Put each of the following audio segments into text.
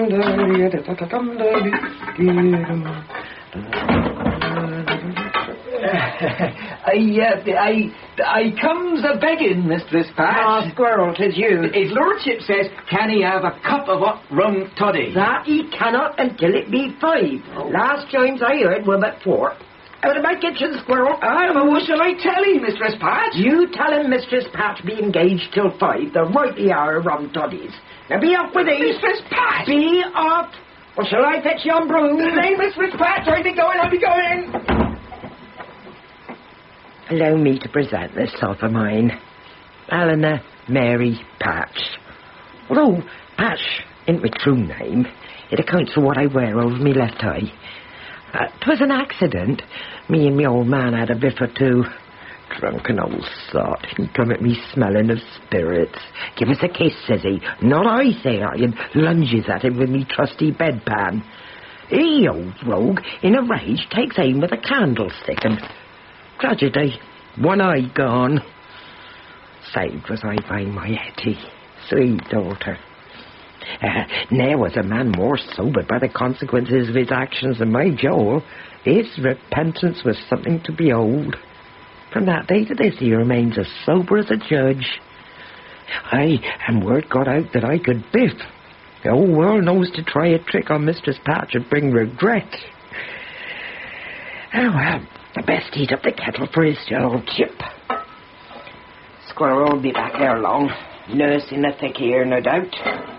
I comes a begging, Mistress Patch. Ah, Squirrel, 'tis you. His lordship says, can he have a cup of hot rum toddy? That he cannot until it be 5. Last times I heard were but 4. Out of my kitchen, Squirrel. But what shall I tell him, Mistress Patch? You tell him Mistress Patch be engaged till 5, the rightly hour of rum toddies. Now be off with these. Mistress Patch! Be off. Or shall I fetch yon broom? Nay, Mistress Patch, I'll be going. Allow me to present this self of mine. Eleanor Mary Patch. Although Patch ain't my true name, it accounts for what I wear over me left eye. 'Twas an accident. Me and me old man had a biff or two. Drunken old sot. He come at me smelling of spirits. Give us a kiss, says he. Not I, say I, and lunges at him with me trusty bedpan. He, old rogue, in a rage, takes aim with a candlestick and... Tragedy. One eye gone. Saved was I by my Hetty, sweet daughter. Ne'er was a man more sobered by the consequences of his actions than my Joel. His repentance was something to behold. From that day to this he remains as sober as a judge. Aye, and word got out that I could biff. The whole world knows to try a trick on Mistress Patch would bring regret. Oh, well, best heat up the kettle for his old chip. Squirrel will be back there long. Nursing a thick ear, no doubt.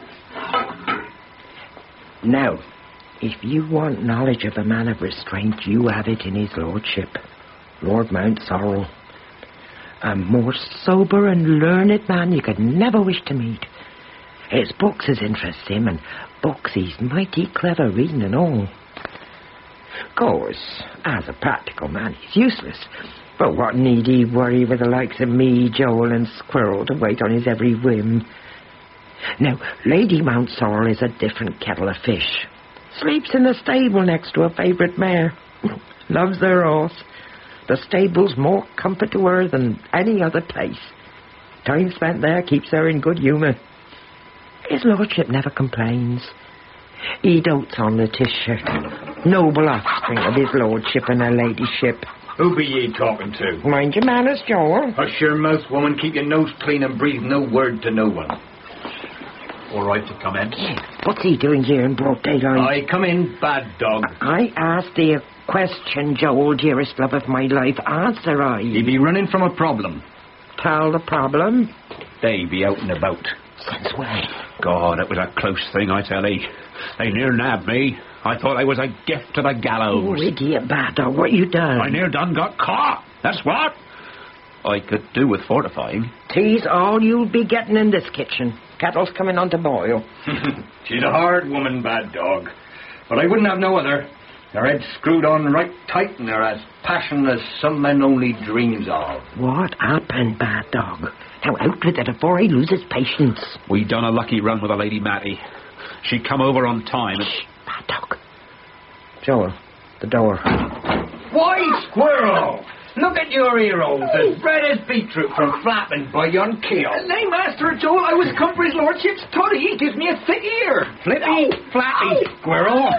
Now, if you want knowledge of a man of restraint, you have it in his lordship, Lord Mount Sorrel. A more sober and learned man you could never wish to meet. His books has interest him, and books he's mighty clever reading and all. Of course, as a practical man, he's useless. But what need he worry with the likes of me, Joel, and Squirrel to wait on his every whim? Now, Lady Mount Sorrel is a different kettle of fish. Sleeps in the stable next to her favourite mare. Loves her horse. The stable's more comfort to her than any other place. Time spent there keeps her in good humour. His lordship never complains. He dotes on Letitia, noble offspring of his lordship and her ladyship. Who be ye talking to? Mind your manners, Joel. Hush your mouth, woman. Keep your nose clean and breathe no word to no one. All right to come in. What's he doing here in broad daylight? I come in, bad dog. I asked thee a question, Joel, dearest love of my life. Answer I. He be running from a problem. Tell the problem. They be out and about. Since when? God, it was a close thing, I tell ye. They near nabbed me. I thought I was a gift to the gallows. Oh, idiot, bad dog, what you done? I near done got caught. That's what I could do with fortifying. Tea's all you'll be getting in this kitchen. Kettle's coming on to boil. She's a hard woman, bad dog. But I wouldn't have no other. Her head's screwed on right tight and they're as passionate as some men only dreams of. What happened, bad dog? Now out with it before I lose his patience. We done a lucky run with the Lady Mattie. She come over on time. Shh, bad dog. Joel, the door. Why, Squirrel? Look at your earholes, as red as beetroot from flapping by yon keel. Nay, Master Joel, I was come for his lordship's toddy. He gives me a thick ear. Flippy, flappy, Squirrel.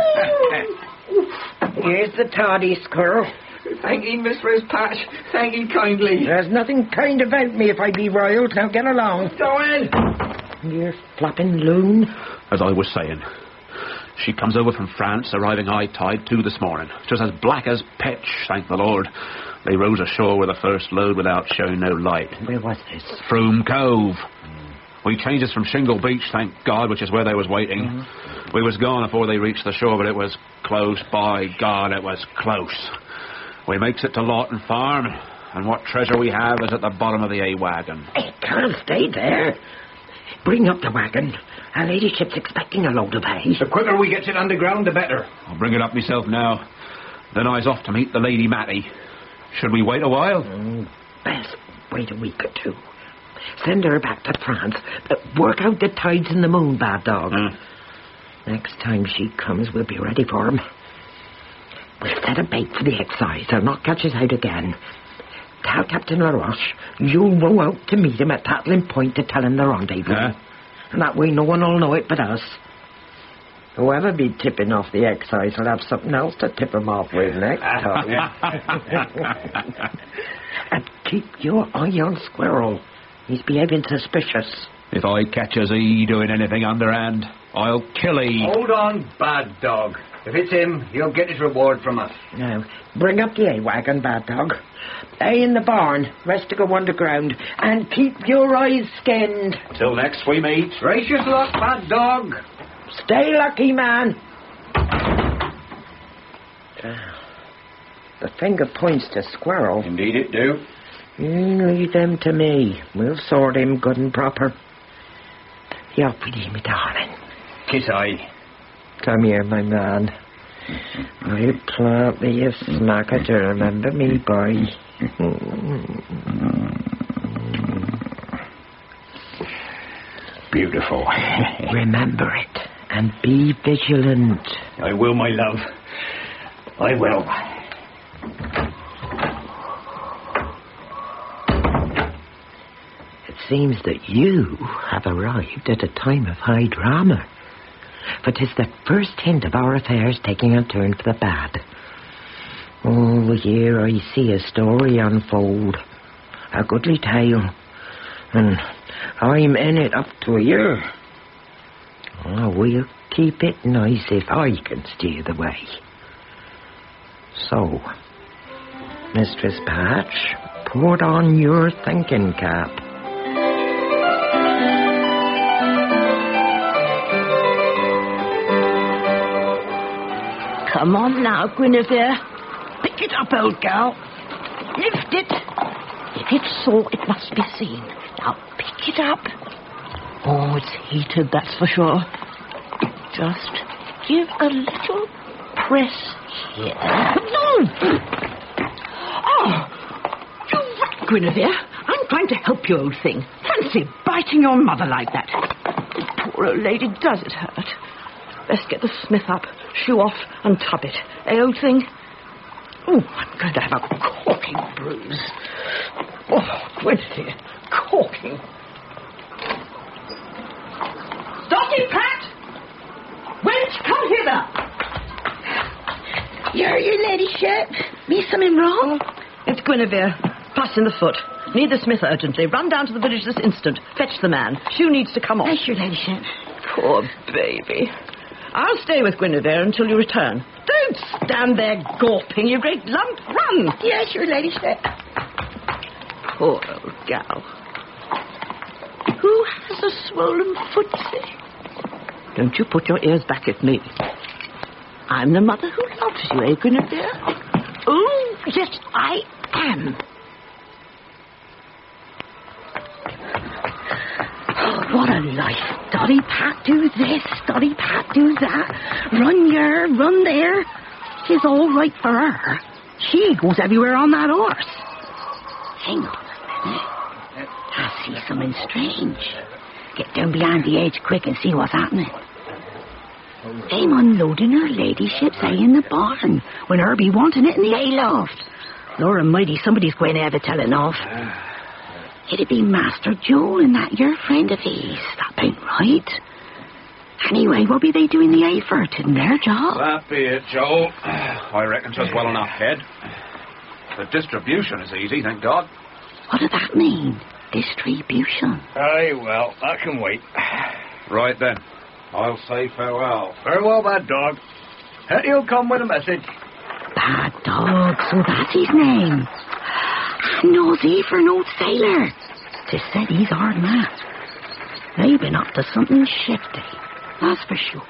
Here's the toddy, Squirrel. Thank ye, Mistress Patch. Thank ye kindly. There's nothing kind about me if I be riled. Now get along. Joel! You flapping loon. As I was saying, she comes over from France, arriving high tide 2 this morning. Just as black as pitch, thank the Lord. They rose ashore with the first load without showing no light. Where was this? Froome Cove. We changed us from Shingle Beach, thank God, which is where they was waiting. We was gone before they reached the shore, but it was close. By God, it was close. We makes it to Lawton Farm, and what treasure we have is at the bottom of the A-wagon. It can't stay there. Bring up the wagon. Her ladyship's expecting a load of hay. The quicker we gets it underground, the better. I'll bring it up myself now. Then I's off to meet the Lady Mattie. Should we wait a while? Best wait a week or two. Send her back to France. Work out the tides and the moon, bad dog. Next time she comes, we'll be ready for him. We'll set a bait for the excise. They'll not catch us out again. Tell Captain LaRoche you'll row out to meet him at Tatlin Point to tell him the rendezvous. And that way no one will know it but us. Whoever be tipping off the excise will have something else to tip him off with next time. And keep your eye on Squirrel. He's behaving suspicious. If I catches he doing anything underhand, I'll kill he. Hold on, bad dog. If it's him, he'll get his reward from us. Now, bring up the hay-wagon, bad dog. Lay in the barn, rest to go underground, and keep your eyes skinned. Till next we meet. Gracious luck, bad dog. Stay lucky, man. The finger points to Squirrel. Indeed it do. You leave them to me. We'll sort him good and proper. Be up with you, my darling. Kiss I. Come here, my man. I'll plant thee a snacker to remember me by. Beautiful. Remember it, and be vigilant. I will, my love. I will. It seems that you have arrived at a time of high drama. For 'tis the first hint of our affairs taking a turn for the bad. Oh, here I see a story unfold. A goodly tale. And I'm in it up to a year. Oh, we'll keep it nice if I can steer the way. So, Mistress Patch, put on your thinking cap. Come on now, Guinevere. Pick it up, old gal. Lift it. If it's sore, it must be seen. Now, pick it up. Oh, it's heated, that's for sure. Just give a little press here. No! Oh! You what, Guinevere? I'm trying to help you, old thing. Fancy biting your mother like that. Poor old lady, does it hurt? Best get the smith up, shoe off, and tub it. Eh, old thing? Oh, I'm going to have a corking bruise. Oh, Guinevere, corking. Dotty, Pat! Wench, come hither! Your ladyship, me something wrong? It's Guinevere. Pass in the foot. Need the smith urgently. Run down to the village this instant. Fetch the man. Shoe needs to come off. Yes, your ladyship. Poor baby. I'll stay with Guinevere until you return. Don't stand there gawping, you great lump. Run! Yes, your ladyship. Poor old gal. Who has a swollen footsie? Don't you put your ears back at me. I'm the mother who loves you, eh, Guinevere? Oh, yes, I am. Oh, what a life. Dotty Pat do this, Dotty Pat do that. Run here, run there. She's all right for her. She goes everywhere on that horse. Hang on a minute. I see something strange. Get down behind the edge quick and see what's happening. I'm unloading her ladyship's hay in the barn when her be wanting it in the hayloft. Lord almighty, somebody's going to have a telling off. It'd be Master Joel and that your friend of his. That ain't right. Anyway, what be they doing the hay for? Tisn't their job. That be it, Joel. I reckon 'tis well enough, Head. The distribution is easy, thank God. What does that mean? Distribution? Aye, well, that can wait. Right then. I'll say farewell. Farewell, bad dog. Hetty'll come with a message. Bad dog, so that's his name. Knows he for an old sailor. 'Tis said he's hard man. They've been up to something shifty, that's for sure.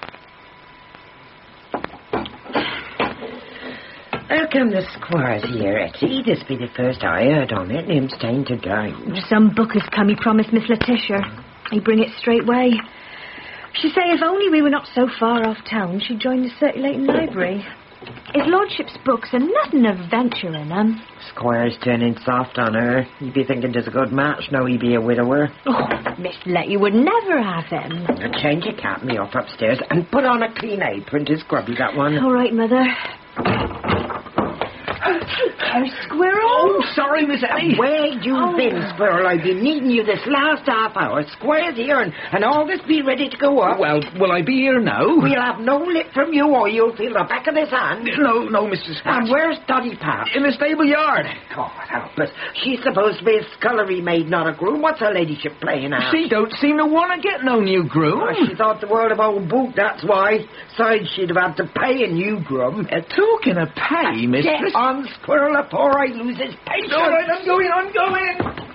How come the squire's here, Etty? This be the first I heard on it, and him staying to dine. Some book has come, he promised Miss Letitia. He bring it straightway. She say if only we were not so far off town, she'd join the circulating library. His lordship's books are nothing of venture in them. Squire's turning soft on her. You'd be thinking 'tis a good match, now he be a widower. Oh, Miss Letty would never have him. Now change your cap me off upstairs and put on a clean apron to scrub you that one. All right, Mother. Oh, Squirrel. Oh, sorry, Miss Ellie. Where you been, Squirrel? I've been needing you this last half hour. Squire's here and all this be ready to go up. Well, will I be here now? We'll have no lip from you or you'll feel the back of this hand. No, Mrs. Patch. And where's Dotty Pat? In the stable yard. God help us. She's supposed to be a scullery maid, not a groom. What's her ladyship playing at? She don't seem to want to get no new groom. Oh, she thought the world of old boot, that's why. Besides, she'd have had to pay a new groom. Talking of pay, mistress. Get on, Squirrel, before I lose his patience. All right, I'm going.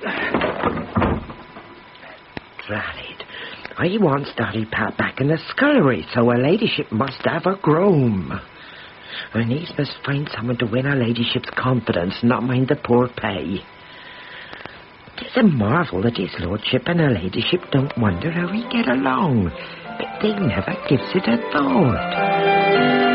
Drat it. I want Dotty Pat back in the scullery, so her ladyship must have a groom. Her niece must find someone to win her ladyship's confidence, not mind the poor pay. It's a marvel that his lordship and her ladyship don't wonder how we get along, but they never gives it a thought.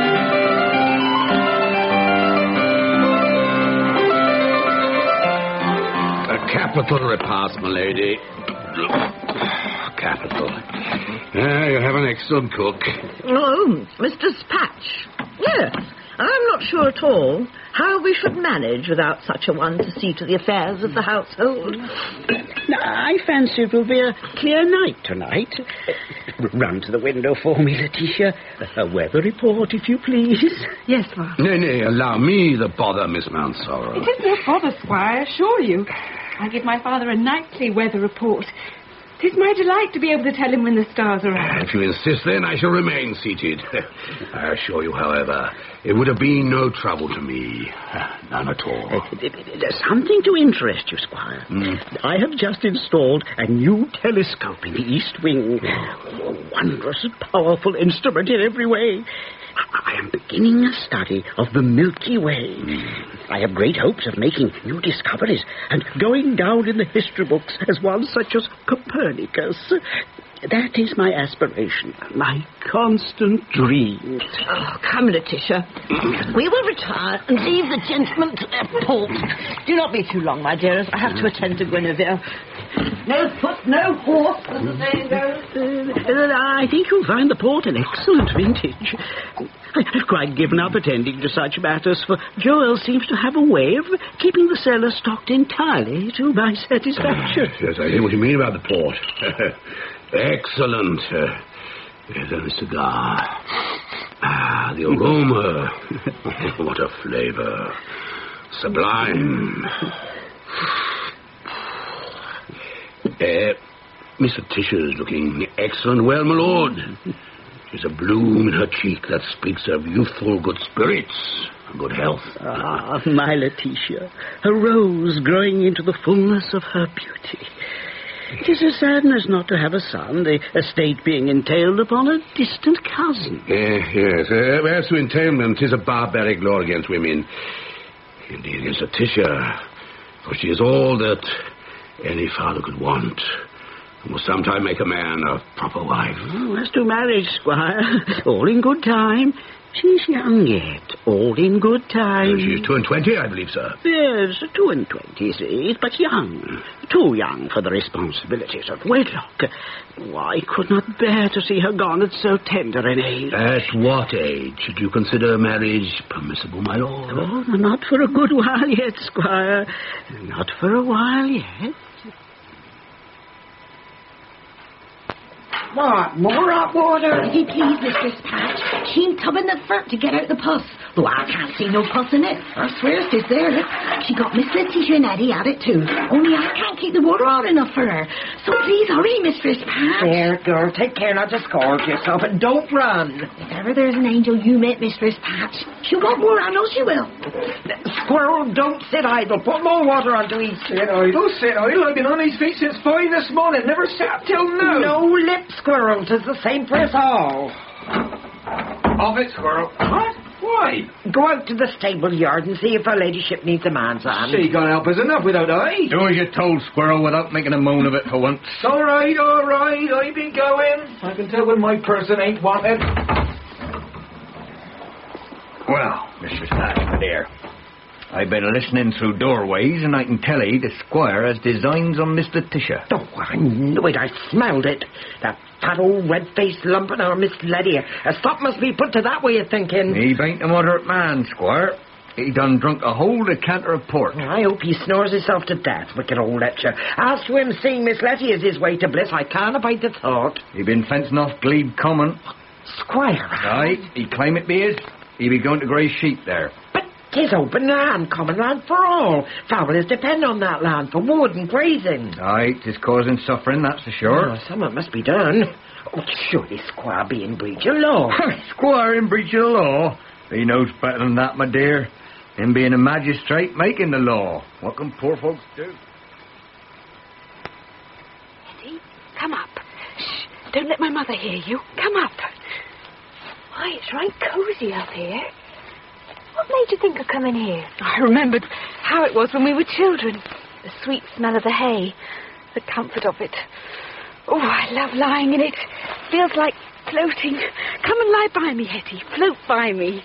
Capital repast, my lady. Capital. You have an excellent cook. Oh, Mr. Patch. Yes, I'm not sure at all how we should manage without such a one to see to the affairs of the household. I fancy it will be a clear night tonight. Run to the window for me, Letitia. A weather report, if you please. Yes, Father. Nay, allow me the bother, Miss Mountsorrow. It is no bother, Squire, I assure you. I give my father a nightly weather report. 'Tis my delight to be able to tell him when the stars are out. If you insist, then I shall remain seated. I assure you, however, it would have been no trouble to me. None at all. There's something to interest you, Squire. I have just installed a new telescope in the East Wing. A wondrous and powerful instrument in every way. I am beginning a study of the Milky Way. I have great hopes of making new discoveries and going down in the history books as one such as Copernicus. That is my aspiration, my constant dream. Oh, come, Letitia. We will retire and leave the gentlemen to their port. Do not be too long, my dearest. I have to attend to Guinevere. No foot, no horse, as the saying goes. I think you'll find the port an excellent vintage. I've quite given up attending to such matters, for Joel seems to have a way of keeping the cellar stocked entirely to my satisfaction. Yes, I hear what you mean about the port. Excellent. Here's a cigar. The aroma. What a flavor. Sublime. Miss Letitia's looking excellent. Well, my lord, there's a bloom in her cheek that speaks of youthful good spirits and good health. Ah, my Letitia, a rose growing into the fullness of her beauty. It is a sadness not to have a son, the estate being entailed upon a distant cousin. Yes. As to entailment, 'tis a barbaric law against women. Indeed, against Letitia, for she is all that any father could want, and will sometime make a man a proper wife. Oh, as to marriage, Squire, all in good time. She's young yet, all in good time. She's 22, I believe, sir. Yes, 22, but young. Too young for the responsibilities of wedlock. I could not bear to see her gone at so tender an age. At what age should you consider marriage permissible, my lord? Oh, not for a good while yet, Squire. Not for a while yet. What, more hot water? If you please, Mistress Patch. She ain't tubbing the furt to get out the pus. Though I can't see no pus in it. I swear it is there. She got Miss Letitia and Eddie at it too. Only I can't keep the water hot enough for her. So please hurry, Mistress Patch. There, girl, take care not to scourge yourself and don't run. If ever there's an angel you met, Mistress Patch, she'll want more, I know she will. Squirrel, don't sit idle. Put more water onto each. Sit idle. I've been on these feet since 5 this morning. Never sat till now. No lip, Squirrel. 'Tis the same for us all. Off it, Squirrel. What? Why? Go out to the stable yard and see if her ladyship needs a man's hand. She can't help us enough without I. Do as you're told, Squirrel, without making a moan of it for once. All right. I be going. I can tell when my person ain't wanted. Well, Mistress Patch, my dear, I've been listening through doorways, and I can tell ye the Squire has designs on Miss Letitia. Oh, I knew it. I smelled it. That fat old red-faced lump in our Miss Lydia. A stop must be put to that way of thinking. He bain't a moderate man, Squire. He done drunk a whole decanter of port. I hope he snores himself to death, wicked old Letcher. As to him seeing Miss Letty as his way to bliss, I can't abide the thought. He been fencing off Glebe Common. Squire. Aye, he claim it be his. He be going to graze sheep there. But 'tis open land, common land for all. Travellers depend on that land for wood and grazing. Aye, 'tis causing suffering, that's for sure. Oh, something must be done. Oh, surely Squire be in breach of law. Squire in breach of the law? He knows better than that, my dear. Him being a magistrate making the law. What can poor folks do? Hetty, come up. Shh, don't let my mother hear you. Come up. Why, it's right cosy up here. What made you think of coming here? I remembered how it was when we were children. The sweet smell of the hay. The comfort of it. Oh, I love lying in it. Feels like floating. Come and lie by me, Hetty. Float by me.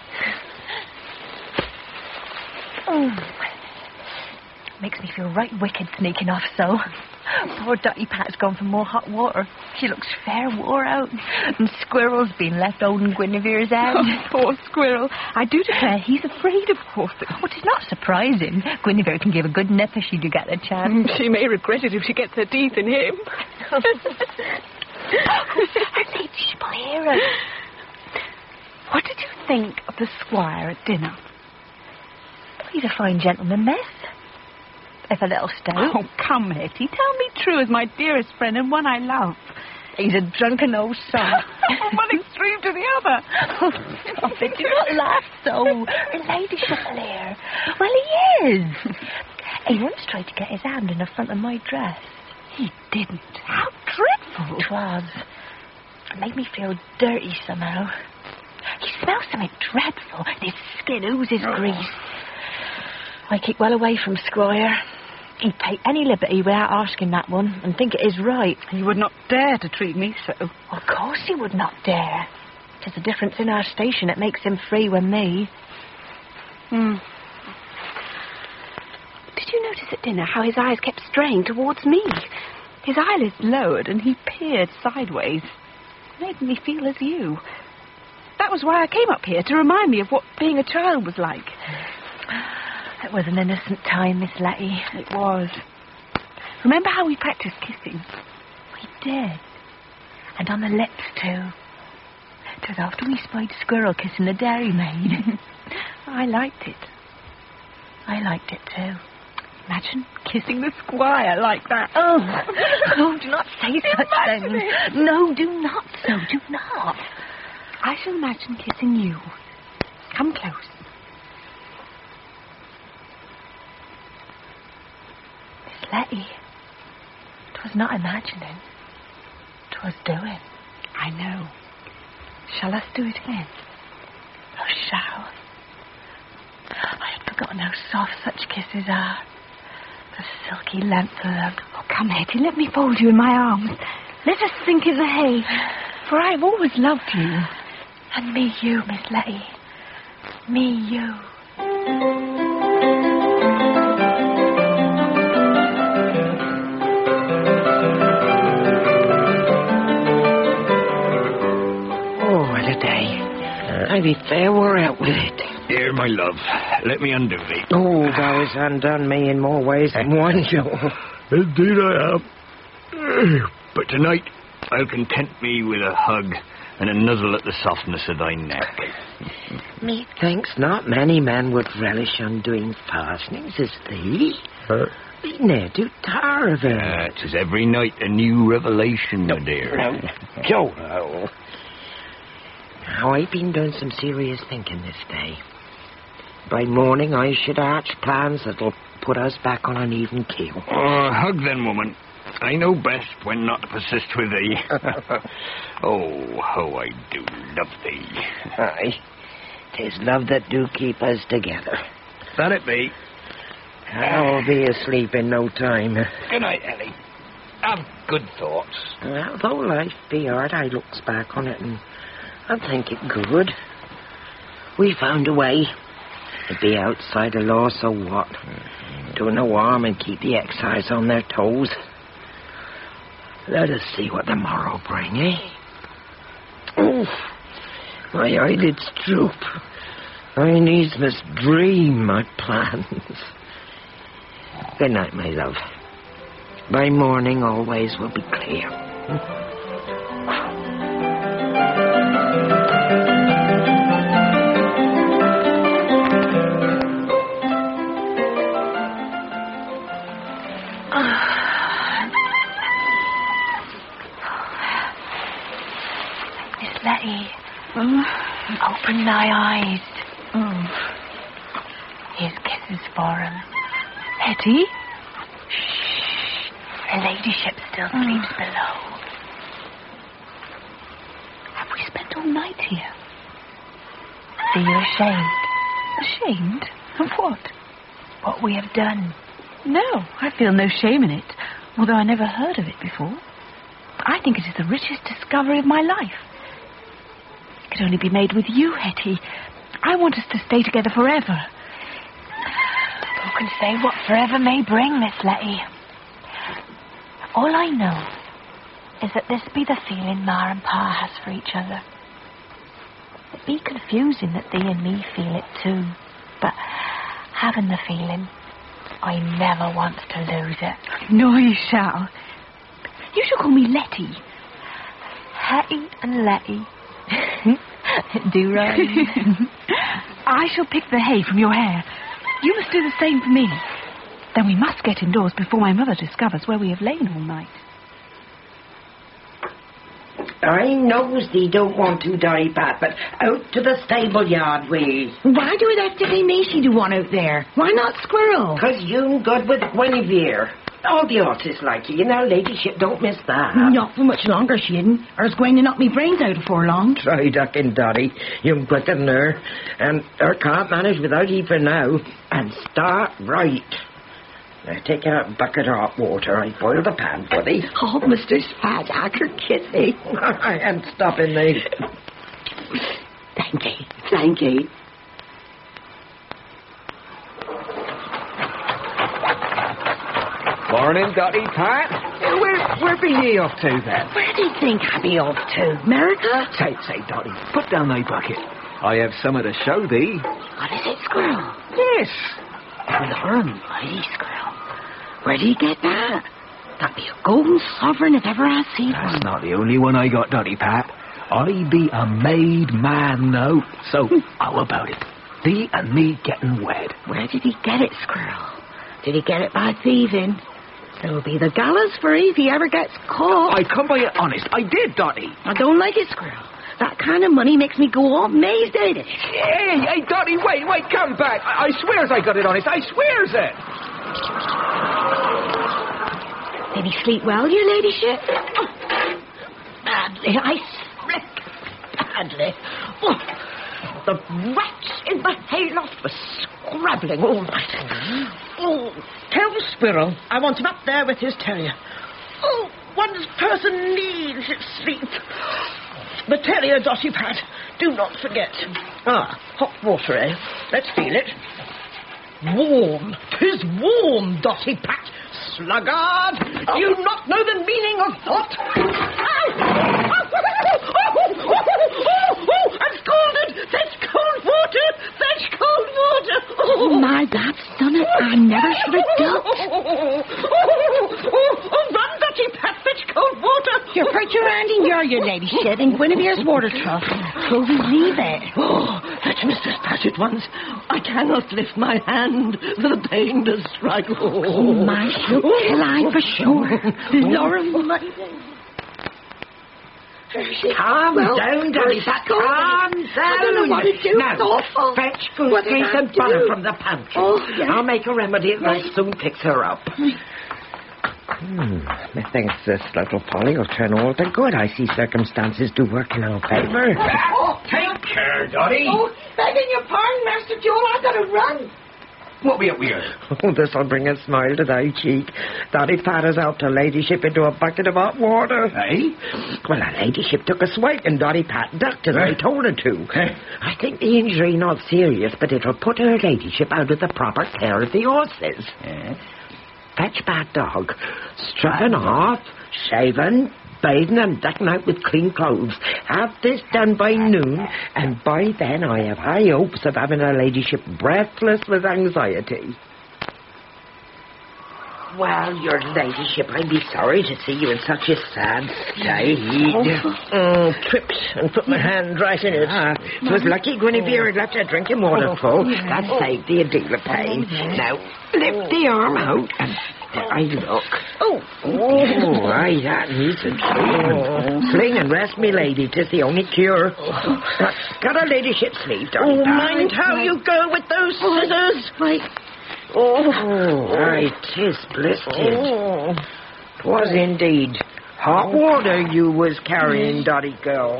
Makes me feel right wicked sneaking off so. Poor Dirty Pat's gone for more hot water. She looks fair wore out. And Squirrel's been left holding Guinevere's hand. Oh, poor Squirrel. I do declare he's afraid of horses. Oh, it's not surprising. Guinevere can give a good nip if she do get the chance. She may regret it if she gets her teeth in him. Her ladyship will hear us. What did you think of the Squire at dinner? He's a fine gentleman, miss. If a little stout. Oh, come, Hetty. Tell me true as my dearest friend and one I love. He's a drunken old son. From one extreme to the other. Stop it. Do not laugh so. Her ladyship will hear. Well, he is. He once tried to get his hand in the front of my dress. He didn't. How dreadful. It was. It made me feel dirty somehow. He smells something dreadful. His skin oozes grease. I keep well away from Squire. He'd take any liberty without asking that one and think it is right. He would not dare to treat me so. Of course he would not dare. 'Tis the difference in our station that makes him free with me. Did you notice at dinner how his eyes kept straying towards me? His eyelids lowered and he peered sideways. Made me feel as you. That was why I came up here, to remind me of what being a child was like. It was an innocent time, Miss Letty. It was. Remember how we practiced kissing? We did. And on the lips, too. 'Twas after we spied Squirrel kissing the dairymaid. I liked it. I liked it, too. Imagine kissing the Squire like that. Oh, do not say such things. No, do not so. Do not. I shall imagine kissing you. Come close. Letty, 'twas not imagining, 'twas doing. I know. Shall us do it again? Oh, shall. I had forgotten how soft such kisses are. The silky length of them. Oh, come, Hetty, let me fold you in my arms. Let us sink in the hay, for I have always loved you. And me you, Miss Letty. Me you. I be fair wore out with it. Here, my love, let me undo thee. Oh, thou hast undone me in more ways than one, Joe. Indeed I have. But tonight I'll content me with a hug and a nuzzle at the softness of thy neck. Methinks not many men would relish undoing fastenings as thee. Thee ne'er do tire of it. 'Tis every night a new revelation, my dear. No, Joe, no. Now, I've been doing some serious thinking this day. By morning, I should hatch plans that'll put us back on an even keel. Hug then, woman. I know best when not to persist with thee. Oh, how I do love thee. Aye, 'tis love that do keep us together. That it be. I'll be asleep in no time. Good night, Ellie. Have good thoughts. Well, though life be hard, I looks back on it and I think it good. We found a way. It'd be outside the law, so what? Do no harm and keep the excise on their toes. Let us see what the morrow bring, eh? Oh, my eyelids droop. I needs must dream my plans. Good night, my love. By morning, all ways will be clear. Miss Letty, open thy eyes. Here's kisses for him. Hetty? Shh. Her ladyship still sleeps below. Have we spent all night here? Are you ashamed? Ashamed? Of what? What we have done? No, I feel no shame in it, although I never heard of it before. I think it is the richest discovery of my life. It could only be made with you, Hetty. I want us to stay together forever. Who can say what forever may bring, Miss Letty? All I know is that this be the feeling Ma and Pa has for each other. It be confusing that thee and me feel it too, but having the feeling, I never want to lose it. No, you shall. You shall call me Letty. Hetty and Letty. Do rhyme. I shall pick the hay from your hair. You must do the same for me. Then we must get indoors before my mother discovers where we have lain all night. I knows thee don't want to, Dolly Pat, but out to the stable yard we. Why do it have to be me she do want out there? Why not Squirrel? 'Cause you'm good with Guinevere. All the horses like you, and our ladyship don't miss that. Not for much longer, she isn't. Or it's going to knock me brains out afore long. Try ducking, Dotty. You'm quicker than her. And her can't manage without ye for now. And start right. Now take out a bucket of hot water. I boil the pan for thee. Oh, Mr. Spaddacker, kissy. I ain't stopping thee. Thank ye. Thank ye. Morning, Dotty Pat. Where be ye off to, then? Where do you think I'd be off to? America? Say, Dotty, put down thy bucket. I have something to show thee. What is it, Squirrel? Yes. Lauren, mighty Squirrel. Where do you get that? That'd be a golden sovereign if ever I see one. That's not the only one I got, Dotty Pat. I be a made man now. So, how about it? Thee and me getting wed. Where did he get it, Squirrel? Did he get it by thieving? There'll be the gallows for if he ever gets caught. I come by it honest. I did, Dotty. I don't like it, Squirrel. That kind of money makes me go all mazed at it. Hey, Dotty, wait, come back. I swears I got it honest. I swears it. Did he sleep well, your ladyship? Oh, badly, I slipped badly. Oh, the rats in the hayloft were scrabbling all night. Oh, tell the Squirrel I want him up there with his terrier. Oh, one's person needs its sleep. The terrier, Dotty Pat, do not forget. Ah, hot water, eh? Let's feel it. Warm. 'Tis warm, Dotty Pat. Sluggard, you not know the meaning of hot? I'm scalded! Fetch cold water! Fetch cold water! Oh, my, that's done it. I never should have ducked. Run, Dotty Pat, fetch cold water! You're put your hand in your ladyship in Guinevere's water trough. So we leave it. Oh, fetch Mr. Spat at once. I cannot lift my hand, for the pain does strike. Oh, my, she'll kill I for sure. Laura, my... Calm down, Dolly Pat. Calm down. I don't know what to do. Now, it's awful. fetch gooseberries and butter from the pantry. Oh, yeah. I'll make a remedy and I soon picks her up. Methinks this little Polly will turn all to good. I see circumstances do work in our favour. Oh, take care, Dotty. Oh, begging your pardon, Master Joel, I've got to run. What be up here? Oh, this'll bring a smile to thy cheek. Dolly Pat has helped her ladyship into a bucket of hot water. Eh? Well, her ladyship took a swipe and Dolly Pat ducked as I told her to. I think the injury not serious, but it'll put her ladyship out of the proper care of the horses. Fetch bad dog. Stricken off, shaven, bathing and decking out with clean clothes. Have this done by noon, and by then I have high hopes of having her ladyship breathless with anxiety. Well, your ladyship, I'd be sorry to see you in such a sad state. Tripped and put my hand right in it. It was lucky Guinevere had left her drinking water full. That saved thee a deal of pain. Now, lift the arm out and there I look. Oh, aye, that needs a treatment. Sling and rest, me lady, 'tis the only cure. Got her ladyship sleep, darling. Mind how you go with those scissors. Aye, 'tis blistered. 'Twas indeed. Hot water you was carrying, Dotty girl.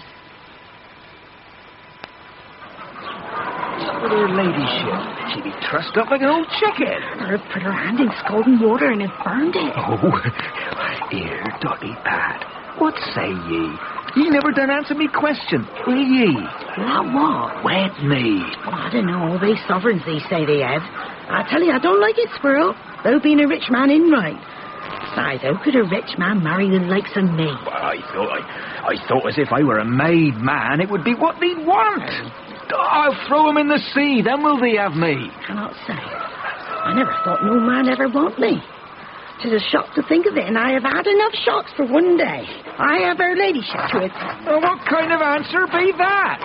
With her ladyship, she be trussed up like an old chicken. Her put her hand in scalding water and it burned it. Oh, here, Dotty Pat, what say ye? Ye never done answer me question, will ye? That what? Wet me. I don't know, they sovereigns they say they have. I tell you, I don't like it, Squirrel, though being a rich man in right. Besides, how could a rich man marry the likes of me? Well, I thought as if I were a made man, it would be what they'd want. I'll throw him in the sea, then will they have me? Cannot say. I never thought no man ever want me. 'Tis a shock to think of it, and I have had enough shocks for one day. I have her ladyship to it. Well, what kind of answer be that?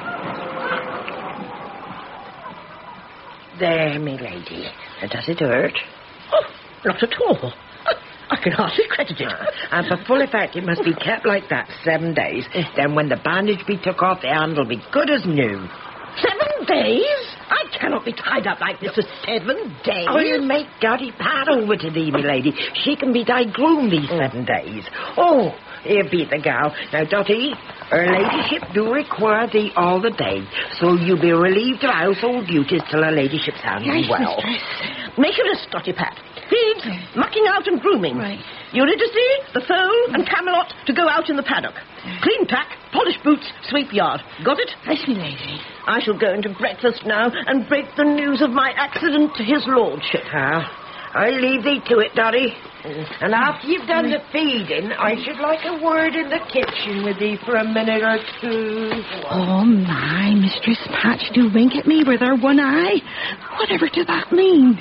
There, me lady. Does it hurt? Oh, not at all. I can hardly credit it. And for full effect, it must be kept like that 7 days. Then when the bandage be took off, the hand will be good as new. 7 days? I cannot be tied up like this for 7 days. I'll make Dotty Pat over to thee, me lady. She can be thy groom these 7 days. Oh, here be the gal. Now, Dotty, her ladyship do require thee all the day, so you'll be relieved of household duties till her ladyship's hand be well. Mistress. Make a list, Dotty Pat. Feeds, mucking out and grooming. Right. Eurydice, the foal, and Camelot to go out in the paddock. Clean pack, polish boots, sweep yard. Got it? Yes, me lady. I shall go into breakfast now and break the news of my accident to his lordship. I'll leave thee to it, Dotty. And after you've done the feeding, I should like a word in the kitchen with thee for a minute or two. Oh, my, Mistress Patch do wink at me with her one eye. Whatever does that mean?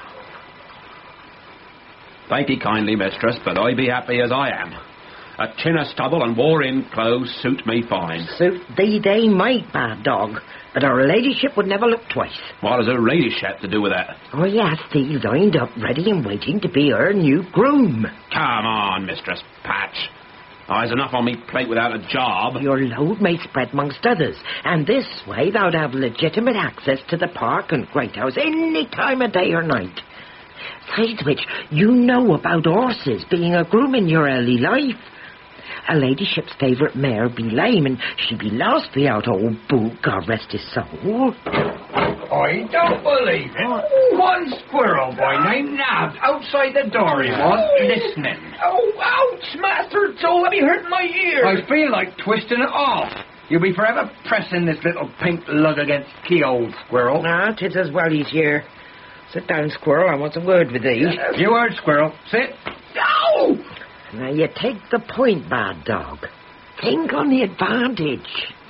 Thank ye kindly, mistress, but I be happy as I am. A chin of stubble and wore-in clothes suit me fine. Suit thee they might, bad dog, but her ladyship would never look twice. What has her ladyship to do with that? Oh, yes, thee lined up ready and waiting to be her new groom. Come on, Mistress Patch. There's enough on me plate without a job. Your load may spread amongst others, and this way thou'd have legitimate access to the park and Great House any time of day or night. Besides which, you know about horses being a groom in your early life. Her ladyship's favourite mare be lame, and she be lost without old Boo, God rest his soul. I don't believe it. One squirrel boy named Nab outside the door he was, listening. Oh, ouch, Master Joe, let me hurt my ear. I feel like twisting it off. You'll be forever pressing this little pink lug against key, old squirrel. Ah, 'tis as well he's here. Sit down, Squirrel, I want a word with thee. You heard, Squirrel. Sit. Go! Now, you take the point, bad dog. Think on the advantage.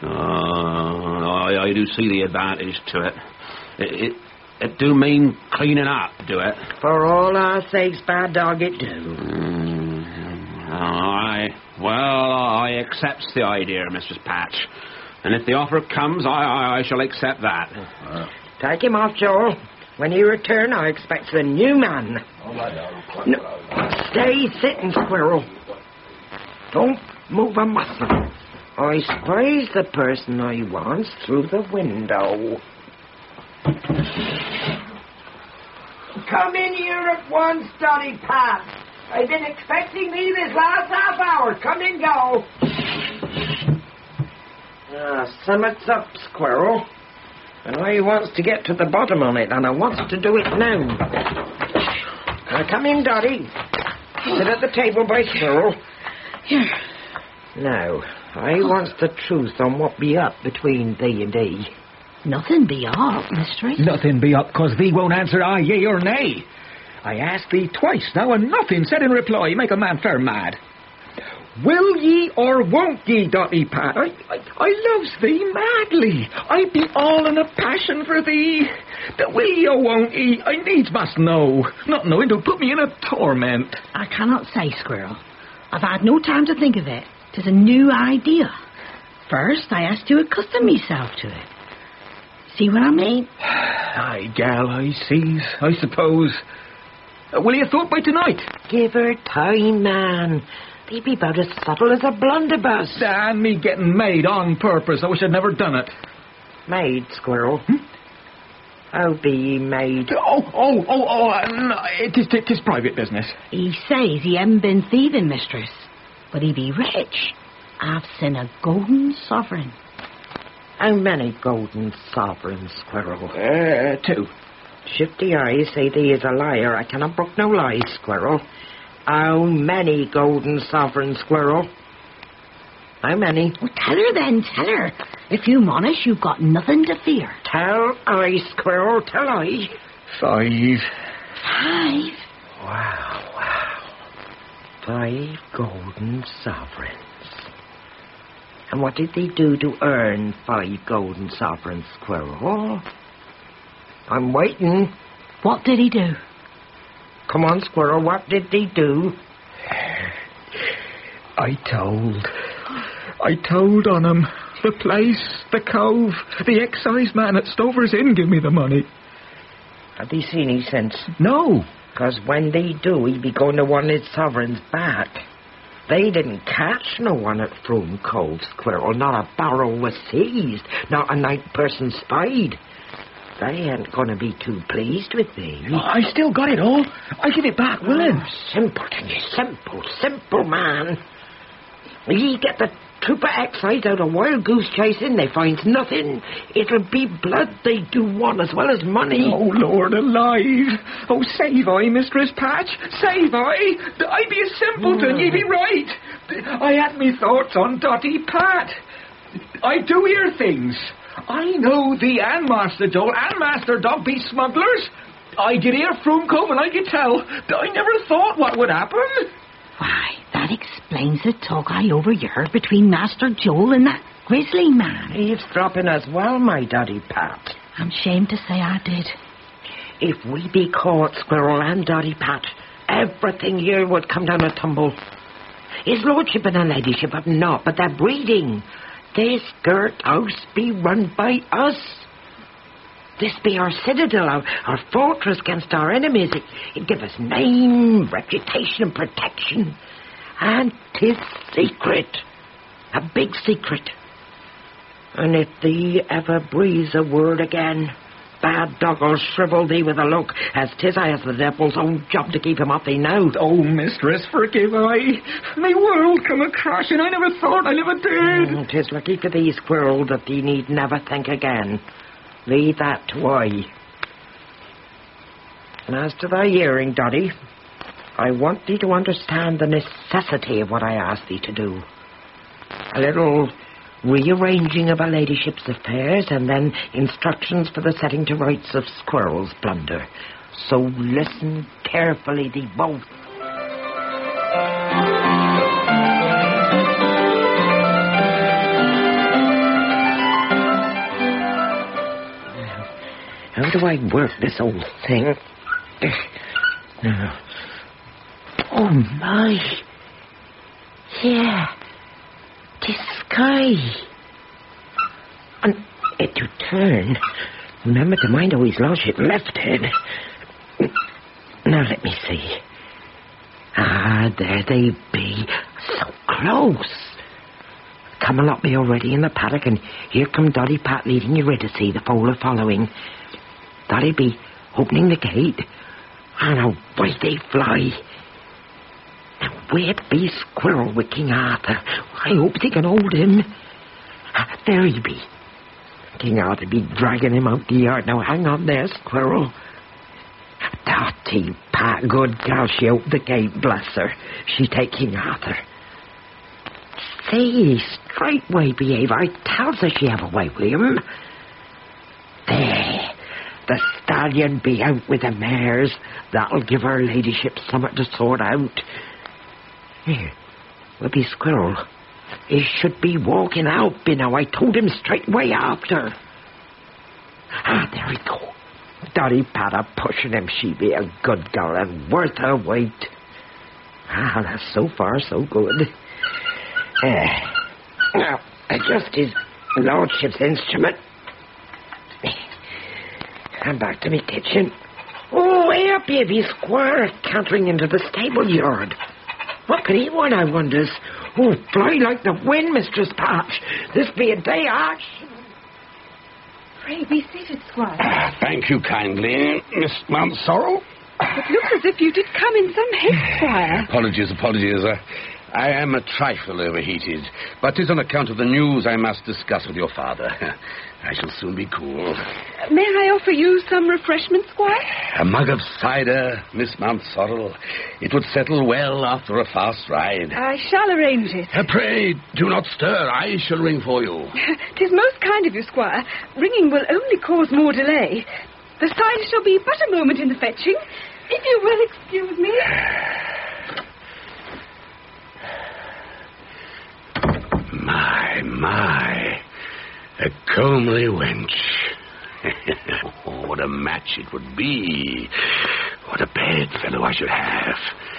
I do see the advantage to it. It do mean cleaning up, do it? For all our sakes, bad dog, it do. I accepts the idea, Mrs. Patch. And if the offer comes, I shall accept that. Take him off, Joel. When you return, I expect a new man. No, stay sitting, Squirrel. Don't move a muscle. I spies the person I want through the window. Come in here at once, Dotty Pat. I've been expecting thee this last half hour. Come in, go. Summit's up, Squirrel. And I wants to get to the bottom on it, and I wants to do it now. Now, come in, Dotty. Sit at the table by Squirrel. Here. Now, I wants the truth on what be up between thee and thee. Nothing be up, mistress. Nothing be up, 'cause thee won't answer aye, yea, or nay. I asked thee twice now, and nothing said in reply. Make a man fair mad. Will ye or won't ye, Dotty Pat? I loves thee madly. I be all in a passion for thee. The will ye or won't ye? I needs must know. Not knowing to put me in a torment. I cannot say, Squirrel. I've had no time to think of it. 'Tis a new idea. First, I has to accustom myself to it. See what I mean? Aye, gal, I sees, I suppose. Will ye thought by tonight? Give her time, man. They be about as subtle as a blunderbuss. And me getting made on purpose. I wish I'd never done it. Maid, Squirrel. How be ye made? Tis private business. He says he haven't been thieving, mistress. But he be rich. I've seen a golden sovereign. How many golden sovereigns, Squirrel? 2. Shifty eyes say thee is a liar. I cannot brook no lies, Squirrel. How many golden sovereigns, Squirrel? How many? Well, tell her then, tell her. If you monish, you've got nothing to fear. Tell I, Squirrel, tell I. 5. 5? Wow. 5 golden sovereigns. And what did they do to earn 5 golden sovereigns, Squirrel? I'm waiting. What did he do? Come on, Squirrel, what did they do? I told on him. The place, the cove, the excise man at Stover's Inn give me the money. Have they seen he since? No. 'Cause when they do, he be going to want his sovereigns back. They didn't catch no one at Froome Cove, Squirrel. Not a barrel was seized. Not a night person spied. They ain't gonna be too pleased with thee. I still got it all. I give it back, willin'. Simpleton, you simple man. Ye get the troop of excise out of wild goose chasing, they finds nothing. It'll be blood they do want as well as money. Oh, Lord alive. Oh, save I, Mistress Patch. Save I. I be a simpleton, ye be right. I had me thoughts on Dotty Pat. I do hear things. I know thee and Master Joel and Master Dog be smugglers. I get here Froome Cove and I get tell. I never thought what would happen. Why, that explains the talk I overheard between Master Joel and that grizzly man. Eavesdropping as well, my Dotty Pat. I'm ashamed to say I did. If we be caught, Squirrel and Dotty Pat, everything here would come down a tumble. His lordship and her ladyship have not, but they're breeding. This girt house be run by us. This be our citadel, our fortress against our enemies. It give us name, reputation, and protection. And 'tis secret. A big secret. And if thee ever breathes a word again, bad dog'll shrivel thee with a look, as 'tis I has the devil's own job to keep him off thee now. Oh, mistress, forgive I. My world come a-crashing. I never thought, I never did. 'Tis lucky for thee, Squirrel, that thee need never think again. Leave that to I. And as to thy hearing, Dotty, I want thee to understand the necessity of what I ask thee to do. A little rearranging of her ladyship's affairs, and then instructions for the setting to rights of Squirrel's blunder. So listen carefully, thee both. How do I work this old thing? Now. Oh, my. Yeah. 'Tis sky. And it to turn. Remember to mind how his lordship left it. Now let me see. Ah, there they be. So close. Camelot be already in the paddock, and here come Dotty Pat leading Eurydice, the foal are following. Dotty be opening the gate, and away they fly. Now where be Squirrel with King Arthur? I hope they can hold him. There he be. King Arthur be dragging him out the yard. Now hang on there, Squirrel. Dotty Pat, good gal, she opened the gate, bless her. She take King Arthur. Say, straightway behave. I tells her she have a way with him. There. The stallion be out with the mares. That'll give her ladyship something to sort out. Here. Will be Squirrel. He should be walking out by now. I told him straight way after. There we go. Dotty Pat pushing him. She be a good girl and worth her weight. That's so far so good. Now, adjust his lordship's instrument. I'm back to me kitchen. Oh, here, baby Squire, cantering into the stable yard. What could he want, I wonders? Oh, fly like the wind, Mistress Patch. This be a day ash. Pray be seated, Squire. Thank you kindly, Miss Mountsorrel. It looks as if you did come in some haste, Squire. Apologies. I am a trifle overheated, but 'tis on account of the news I must discuss with your father. I shall soon be cool. May I offer you some refreshment, Squire? A mug of cider, Miss Mountsorrel. It would settle well after a fast ride. I shall arrange it. Pray, do not stir. I shall ring for you. 'Tis most kind of you, Squire. Ringing will only cause more delay. The cider shall be but a moment in the fetching. If you will excuse me. My. A comely wench. Oh, what a match it would be. What a bedfellow I should have.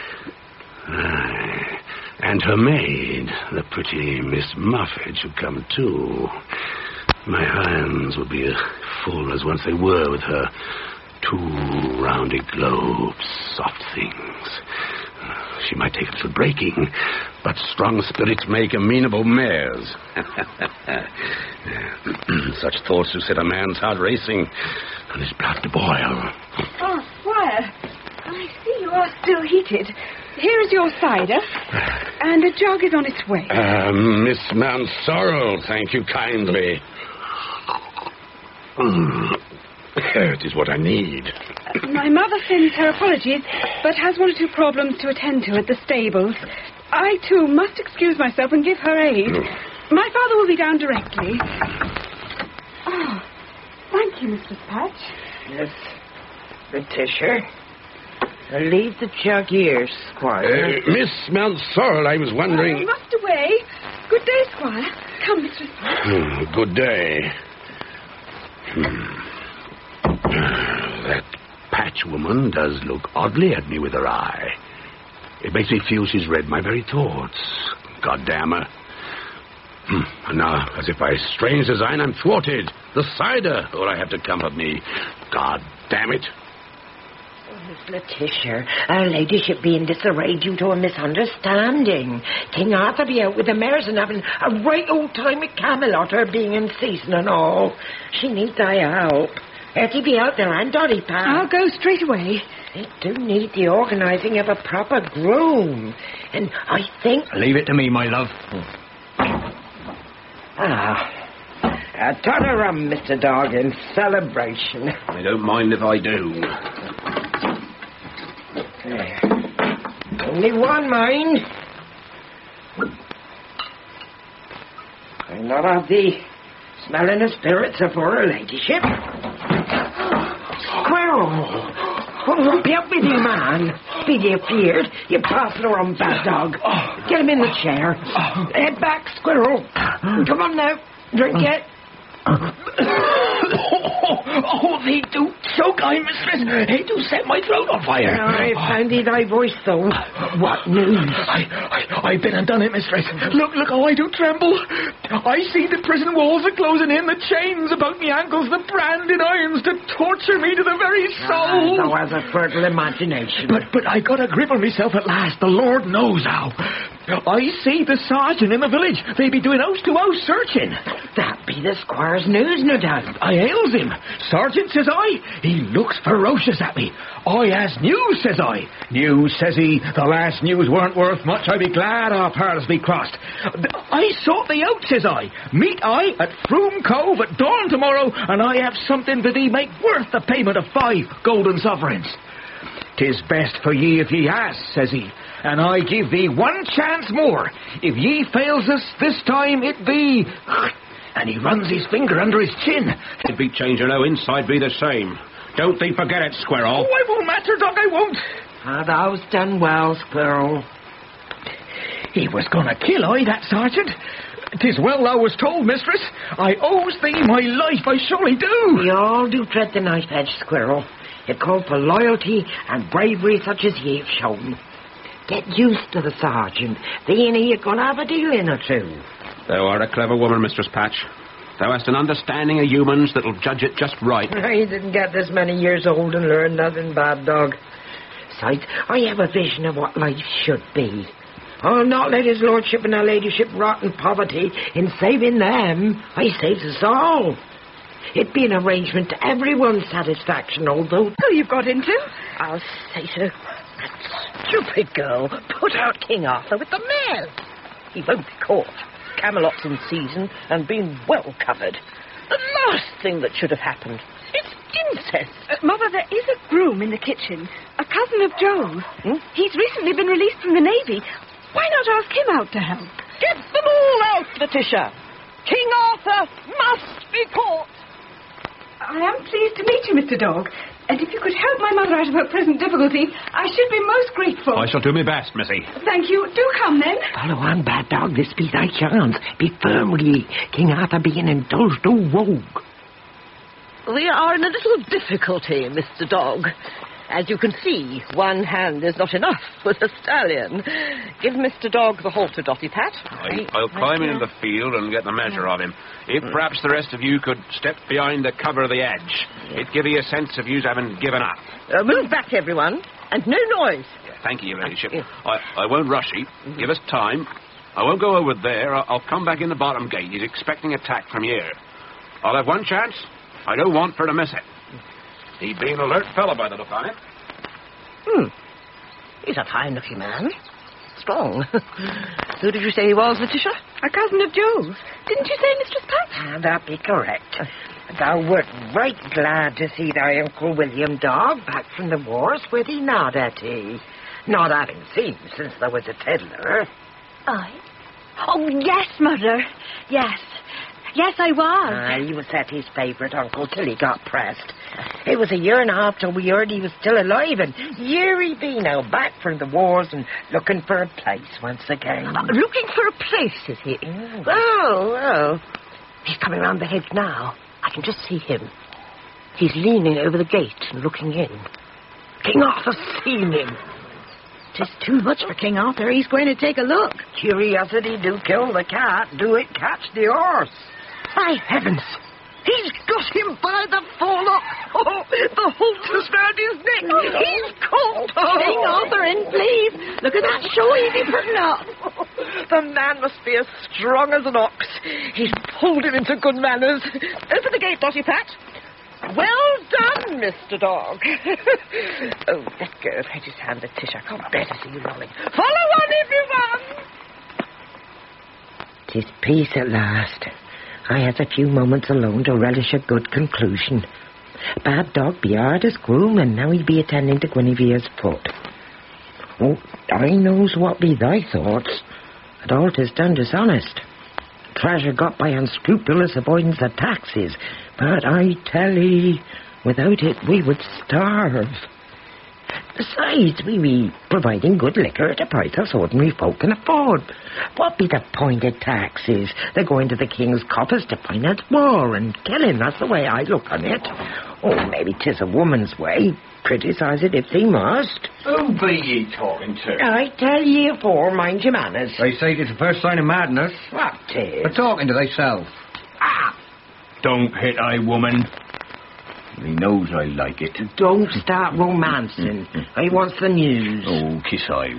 And her maid, the pretty Miss Muffet, should come too. My hands would be full as once they were with her 2 rounded globes, soft things. She might take a little breaking, but strong spirits make amenable mares. Such thoughts do set a man's heart racing and his blood to boil. Oh, Squire, I see you are still heated. Here is your cider, and a jug is on its way. Miss Mountsorrel, thank you kindly. It is what I need. My mother sends her apologies, but has 1 or 2 problems to attend to at the stables. I, too, must excuse myself and give her aid. My father will be down directly. Oh, thank you, Mrs. Patch. Yes, Letitia. Leave the jug here, Squire. Miss Mountsorrel, I was wondering... I must away. Good day, Squire. Come, Mrs. Patch. Good day. That Patch woman does look oddly at me with her eye. It makes me feel she's read my very thoughts. God damn her. And now, as if by strange design, I'm thwarted. The cider, all I have to comfort me. God damn it. Miss Letitia, her ladyship be in disarray due to a misunderstanding. King Arthur be out with the mares and having a right old time at Camelot, her being in season and all. She needs thy help. Etty be out there and Dotty Pat. I'll go straight away. They do need the organising of a proper groom. And I think... Leave it to me, my love. A ton of rum, Mr. Dog, in celebration. I don't mind if I do. There. Only one, mind. I'm not of the smelling of spirits of her ladyship. Squirrel! Oh, be up with you, man. Speedy appeared. You passed her on, bad dog. Get him in the chair. Head back, Squirrel. Come on now. Drink it. They do choke, mistress. They do set my throat on fire. I found thy voice, though. What news? I've been and done it, mistress. Look how I do tremble. I see the prison walls are closing in, the chains about me ankles, the branded irons to torture me to the very soul. Thou has a fertile imagination. But I got a grip on myself at last. The Lord knows how. I see the sergeant in the village. They be doing house to house searching. That be the squire's news, no doubt. I hails him. Sergeant, says I. He looks ferocious at me. I has news, says I. News, says he. The last news weren't worth much. I'd be glad our paths be crossed. I sought thee out, says I. Meet I at Froome Cove at dawn tomorrow, and I have something for thee make worth the payment of 5 golden sovereigns. 'Tis best for ye if ye has, says he. And I give thee 1 chance more. If ye fails us this time, it be... And he runs his finger under his chin. It be changing, no inside be the same. Don't thee forget it, Squirrel. Oh, I won't, Master Dog, I won't. Thou's done well, Squirrel. He was going to kill I, that sergeant. 'Tis well thou was told, mistress. I owes thee my life, I surely do. We all do tread the knife edge, Squirrel. It called for loyalty and bravery such as ye've shown. Get used to the sergeant. Then you're going to have a dealing or two. Thou art a clever woman, Mistress Patch. Thou hast an understanding of humans that'll judge it just right. I didn't get this many years old and learn nothing, bad dog. Besides, I have a vision of what life should be. I'll not let his lordship and her ladyship rot in poverty. In saving them, I saves us all. It'd be an arrangement to everyone's satisfaction, although... Who you've got into? I'll say so. That stupid girl put out King Arthur with the mail. He won't be caught. Camelot's in season and been well covered. The last thing that should have happened. It's incest. Mother, there is a groom in the kitchen. A cousin of Joe's. He's recently been released from the Navy. Why not ask him out to help? Get them all out, Letitia. King Arthur must be caught. I am pleased to meet you, Mr. Dog. And if you could help my mother out of her present difficulty, I should be most grateful. I shall do my best, missy. Thank you. Do come, then. Follow on, bad dog. This be thy chance. Be firm with ye. King Arthur being indulged, no rogue. We are in a little difficulty, Mr. Dog. As you can see, one hand is not enough with the stallion. Give Mr. Dog the halter, Dotty Pat. I'll climb into the field and get the measure of him. If perhaps the rest of you could step behind the cover of the edge, it'd give you a sense of you having given up. Move back, everyone, and no noise. Thank you, Your Ladyship. I won't rush you. Give us time. I won't go over there. I'll come back in the bottom gate. He's expecting attack from here. I'll have one chance. I don't want for to miss it. He'd be an alert fellow by the look on him. He's a fine-looking man. Strong. Who did you say he was, Letitia? A cousin of Joe's. Didn't you say, Mistress Patch? That be correct. Thou wert right glad to see thy Uncle William Dog back from the wars, were thee not, Etty? Not having seen since there was a toddler. I? Oh, yes, Mother. Yes. Yes, I was. He was Etty's favourite uncle till he got pressed. It was a year and a half till we heard he was still alive, and here he be now, back from the wars and looking for a place once again. Looking for a place, is he? Well. He's coming round the hedge now. I can just see him. He's leaning over the gate and looking in. King Arthur's seen him. 'Tis too much for King Arthur. He's going to take a look. Curiosity do kill the cat, do it catch the horse. By heavens! He's got him by the forelock. Oh, the halter's round his neck. He's caught. King Arthur in, please. Look at that show he's been putting up. The man must be as strong as an ox. He's pulled him into good manners. Open the gate, Dotty Pat. Well done, Mr. Dog. Oh, let go of Hedge's hand, Letitia. I can't bear to see you lolling. Follow on, everyone! 'Tis peace at last. I has a few moments alone to relish a good conclusion. Bad Dog be hardest groom, and now he be attending to Guinevere's foot. Oh, I knows what be thy thoughts. That all 'tis done dishonest. Treasure got by unscrupulous avoidance of taxes. But I tell ye, without it we would starve. Besides, we be providing good liquor at a price us ordinary folk can afford. What be the point of taxes? They're going to the king's coffers to finance war and killing. That's the way I look on it. Oh, maybe 'tis a woman's way. Criticise it if they must. Who be ye talking to? I tell ye afore, mind your manners. They say it's the first sign of madness. What 'tis? They're talking to thyself. Don't hit I, woman. He knows I like it. Don't start romancing. I wants the news. Oh, kiss I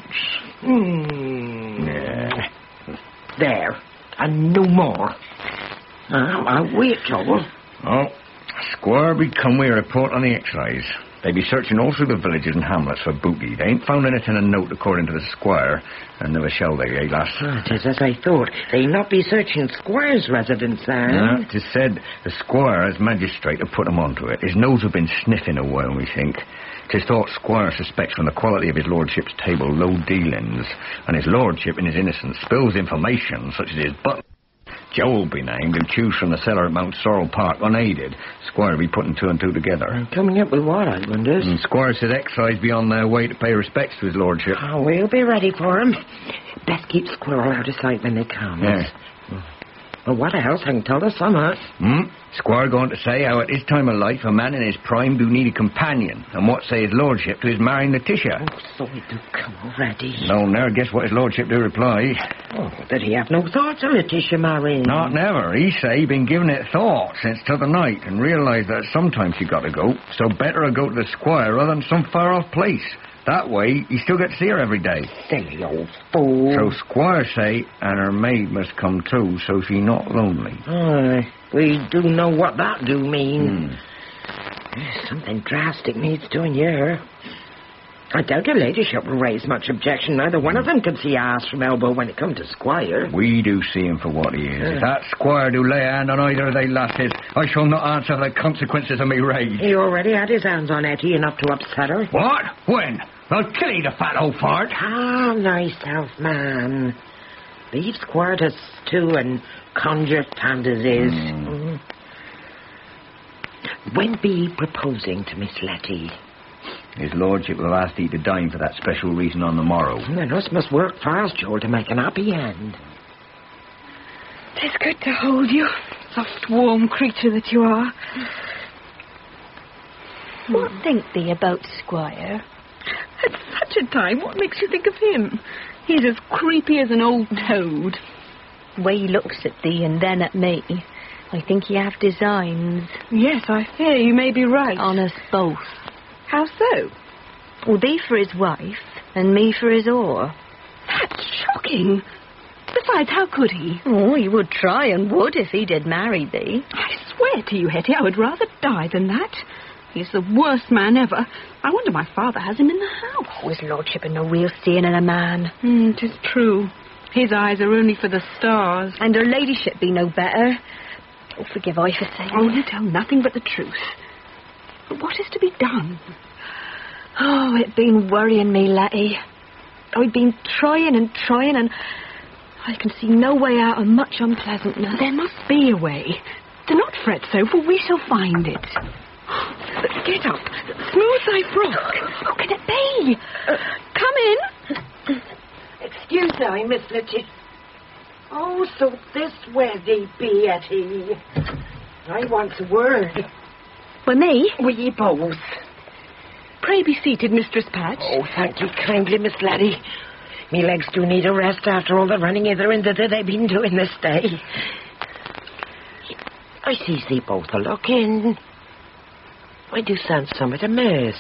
once. There. And no more. I'll wait, Joel. Oh, Squire be come with a report on the excise. They be searching all through the villages and hamlets for booty. They ain't found anything in note according to the Squire, and never shall they, eh, lass? Tis as I thought. They not be searching Squire's residence, No, 'tis said the Squire as magistrate have put him onto it. His nose have been sniffing a while, we think. 'Tis thought Squire suspects from the quality of his lordship's table low dealings, and his lordship in his innocence spills information such as his butler Joe be named and choose from the cellar at Mount Sorrel Park unaided. Squire be putting two and two together. Coming up with what, I wonders? And Squire said excise be on their way to pay respects to his lordship. Oh, we'll be ready for 'em. Best keep Squirrel out of sight when they come. Yes. Well, what else? I can tell us summat. Squire going to say how at this time of life a man in his prime do need a companion, and what say his lordship to his marrying Letitia. Oh, so he do come already. No, never guess what his lordship do reply. Oh, did he have no thoughts of Letitia marrying? Not never. He say he been giving it thought since t'other night, and realised that sometimes she got to go, so better go to the Squire rather than some far-off place. That way, he still gets to see her every day. Silly old fool. So Squire say, and her maid must come too, so she not lonely. Aye, we do know what that do mean. Something drastic needs doing here. I doubt your ladyship will raise much objection. Neither one of them can see ass from elbow when it comes to Squire. We do see him for what he is. If that Squire do lay a hand on either of they lasses, I shall not answer for the consequences of me rage. He already had his hands on Etty enough to upset her. What? When? I'll kill you, the fat old fart. Calm thyself, man. Leave Squire to stew and conjure fantasies. When be ye proposing to Miss Letty? His lordship will ask thee to dine for that special reason on the morrow. Then us must work fast, Joel, to make an happy end. It's good to hold you, soft, warm creature that you are. What think thee about Squire? At such a time, what makes you think of him? He's as creepy as an old toad. Way he looks at thee and then at me, I think he have designs. Yes, I fear you may be right. On us both. How so? Well, thee for his wife, and me for his whore. That's shocking. Besides, how could he? Oh, he would try and would if he did marry thee. I swear to you, Hetty, I would rather die than that. He's the worst man ever. I wonder my father has him in the house. Oh, his lordship had no real seeing in a man. 'Tis true. His eyes are only for the stars. And her ladyship be no better. Oh, forgive I for saying. Oh, you tell nothing but the truth. But what is to be done? Oh, it been worrying me, Letty. I've been trying and I can see no way out of much unpleasantness. There must be a way. Do not fret so, for we shall find it. Get up. Smooth thy frock. How can it be? Come in. Excuse me, Miss Letty. Oh, so this where thee be, Etty. I want a word. With me? With ye both. Pray be seated, Mistress Patch. Oh, thank you kindly, Miss Laddie. Me legs do need a rest after all the running hither and thither they've been doing this day. I sees thee both a looking. I do sound somewhat amiss.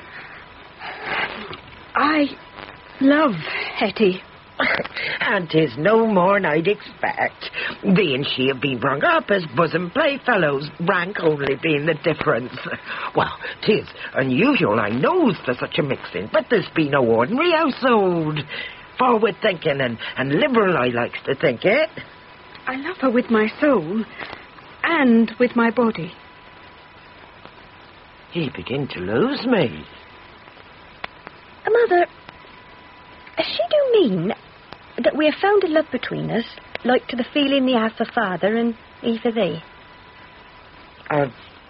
I love Hetty. And 'tis no more'n I'd expect. Thee and she have been brung up as bosom playfellows, rank only being the difference. Well, 'tis unusual, I knows, for such a mixing, but this be no ordinary household. Forward thinking and liberal, I likes to think it. I love her with my soul and with my body. Ye begin to lose me. Mother, she do mean that we have found a love between us, like to the feeling thee has for father and he for thee? I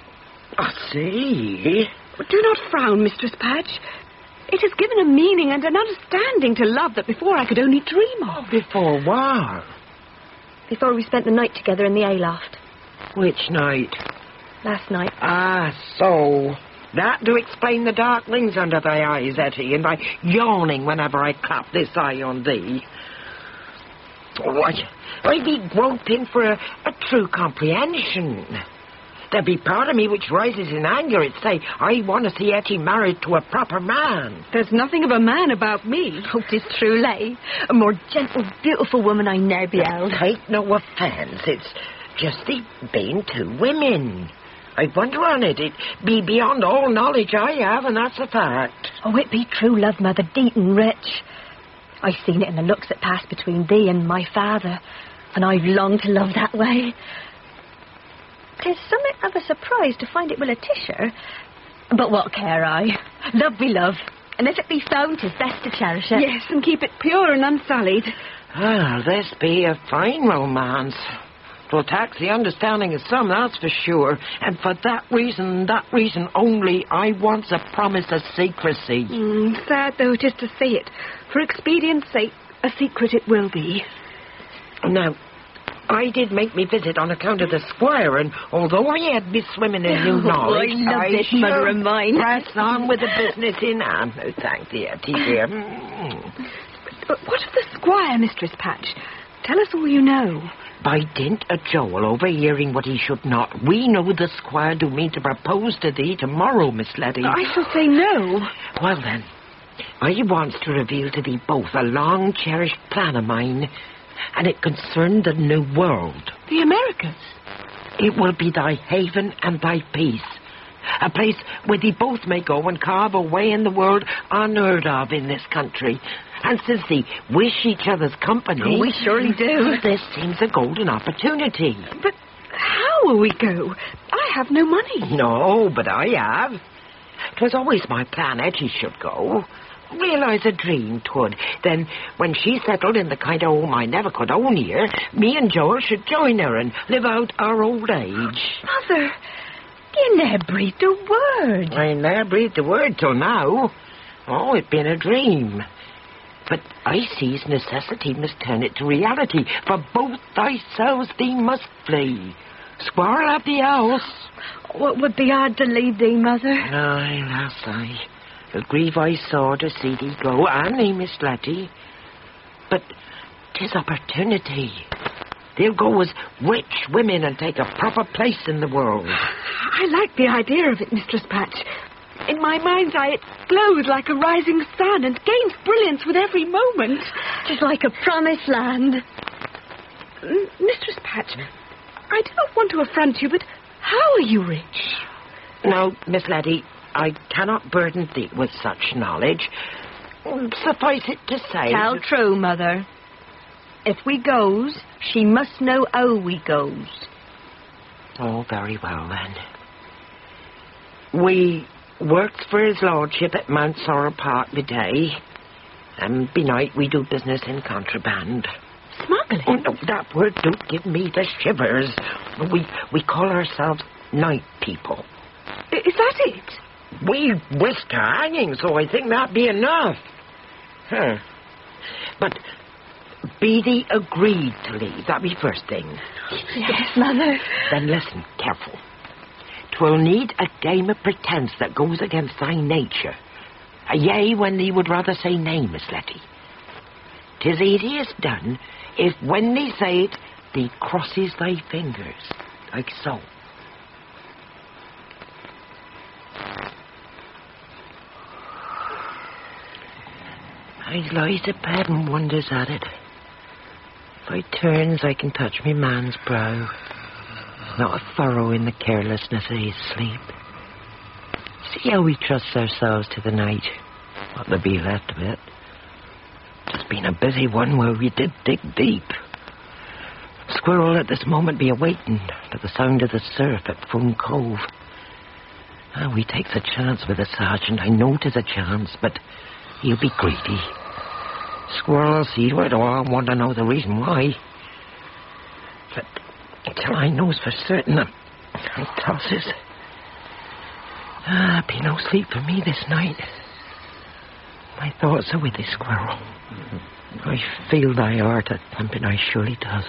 see. Do not frown, Mistress Patch. It has given a meaning and an understanding to love that before I could only dream of. Before what? Before we spent the night together in the hayloft. Which night? Last night. Ah, so. That do explain the dark rings under thy eyes, Etty, and thy yawning whenever I clap this eye on thee. Oh, I be groping for a true comprehension. There be part of me which rises in anger. It say, I want to see Etty married to a proper man. There's nothing of a man about me. Oh, 'tis true, Letty. A more gentle, beautiful woman I ne'er beheld. Take no offence. It's just the being two women. I wonder on it. It be beyond all knowledge I have, and that's a fact. Oh, it be true love, Mother, deep and rich. I've seen it in the looks that passed between thee and my father, and I've longed to love that way. 'Tis somewhat of a surprise to find it with Letitia, but what care I? Love be love, and if it be found, 'tis best to cherish it. Yes, and keep it pure and unsullied. Ah, this be a fine romance. 'Twill tax the understanding of some, that's for sure. And for that reason only, I wants a promise of secrecy. Sad, though, just to say it. For expedience' sake, a secret it will be. Now, I did make me visit on account of the squire, and although I had me swimming in new knowledge, I love this, mother of mine. Press on with the business in hand. Oh, thank dear, dear. But what of the squire, Mistress Patch? Tell us all you know. By dint of Joel overhearing what he should not, we know the squire do mean to propose to thee tomorrow, Miss Letty. I shall say no. Well, then, I wants to reveal to thee both a long-cherished plan of mine, and it concerned the New World. The Americas? It will be thy haven and thy peace. A place where thee both may go and carve a way in the world unheard of in this country. And since thee wish each other's company... We surely do. This seems a golden opportunity. But how will we go? I have no money. No, but I have. 'Twas always my plan Edgy should go. Realise a dream, 'twould. Then, when she settled in the kind of home I never could own here, me and Joel should join her and live out our old age. Mother, you never breathed a word. I never breathed a word till now. Oh, it been a dream. But I sees necessity must turn it to reality. For both thyselves thee must flee. Squirrel at the house. What would be hard to leave thee, Mother? Aye, lass, aye. The grieve I saw to see thee go, and thee, Miss Letty. But 'tis opportunity. They'll go as rich women and take a proper place in the world. I like the idea of it, Mistress Patch. In my mind's eye, it glows like a rising sun and gains brilliance with every moment. 'Tis like a promised land. Mistress Patch, I do not want to affront you, but how are you rich? Now, Miss Letty, I cannot burden thee with such knowledge. Suffice it to say... Tell true, Mother. If we goes, she must know how we goes. Oh, very well, then. We works for his lordship at Mount Sorrel Park by day, and by night we do business in contraband. Smuggling? Oh, no, that word don't give me the shivers. We call ourselves night people. Is that it? We whisk hanging, so I think that be enough. Huh. But be thee agreed to leave, that be first thing. Yes, Mother. Then listen, careful. 'Twill need a game of pretence that goes against thy nature. A yea when thee would rather say nay, Miss Letty. 'Tis easiest done if when thee say it, thee crosses thy fingers, like so. I lies abed and wonders at it. If I turns, I can touch me man's brow. Not a furrow in the carelessness of his sleep. See how we trust ourselves to the night. What there be left of it. It's been a busy one where we did dig deep. Squirrel at this moment be awaiting to the sound of the surf at Foam Cove. We takes a chance with the sergeant. I know 'tis a chance, but he'll be greedy. Squirrel see to it, or I want to know the reason why. But until I knows for certain, I tosses. Be no sleep for me this night. My thoughts are with thee, Squirrel. I feel thy heart a thumping, I surely does.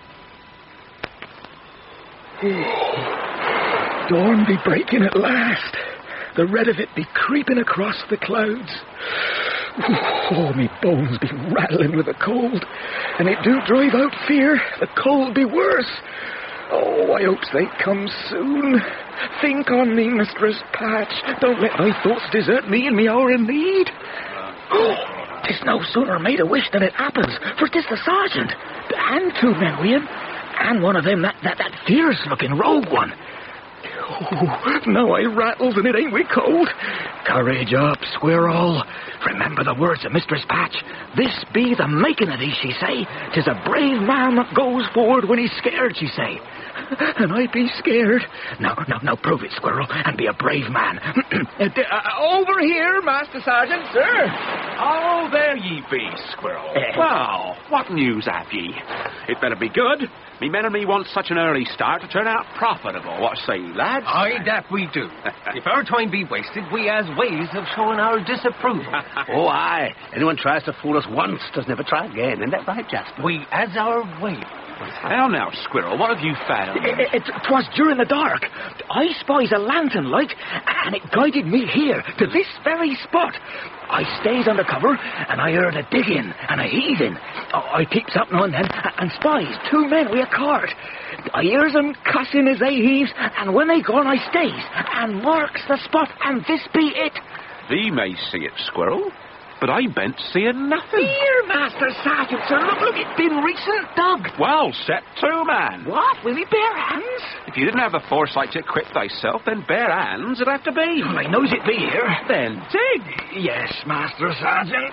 Dawn be breaking at last. The red of it be creeping across the clouds. Oh, me bones be rattling with the cold. And it do drive out fear. The cold be worse. Oh, I hopes they come soon. Think on me, Mistress Patch. Don't let thy thoughts desert me in me hour of need. Oh, 'tis no sooner made a wish than it happens, for 'tis the sergeant, and two men with him, and one of them that fierce-looking rogue one. Oh, now I rattles and it ain't we cold. Courage up, Squirrel. Remember the words of Mistress Patch. This be the making of thee, she say. 'Tis a brave man that goes forward when he's scared, she say. And I be scared. Now, prove it, Squirrel, and be a brave man. Over here, Master Sergeant, sir. Oh, there ye be, Squirrel. Well, what news have ye? It better be good. Me men and me want such an early start to turn out profitable. What say ye, lads? Aye, that we do. If our time be wasted, we has ways of showing our disapproval. Oh, aye. Anyone tries to fool us once does never try again. Isn't that right, Jasper? We has our way. Well, now, Squirrel, what have you found? 'Twas during the dark. I spies a lantern light, and it guided me here, to this very spot. I stays under cover, and I heard a digging and a heaving. I peeps up now and then, and spies 2 men with a cart. I hears them cussing as they heaves, and when they gone, I stays, and marks the spot, and this be it. Thee may see it, Squirrel, but I ben't seeing nothing. Here, Master Sergeant, sir, look, it been recent dug. Well, set to, man. What, will he bare hands? If you didn't have the foresight to equip thyself, then bare hands it'd have to be. Well, I knows it be here. Then dig. Yes, Master Sergeant.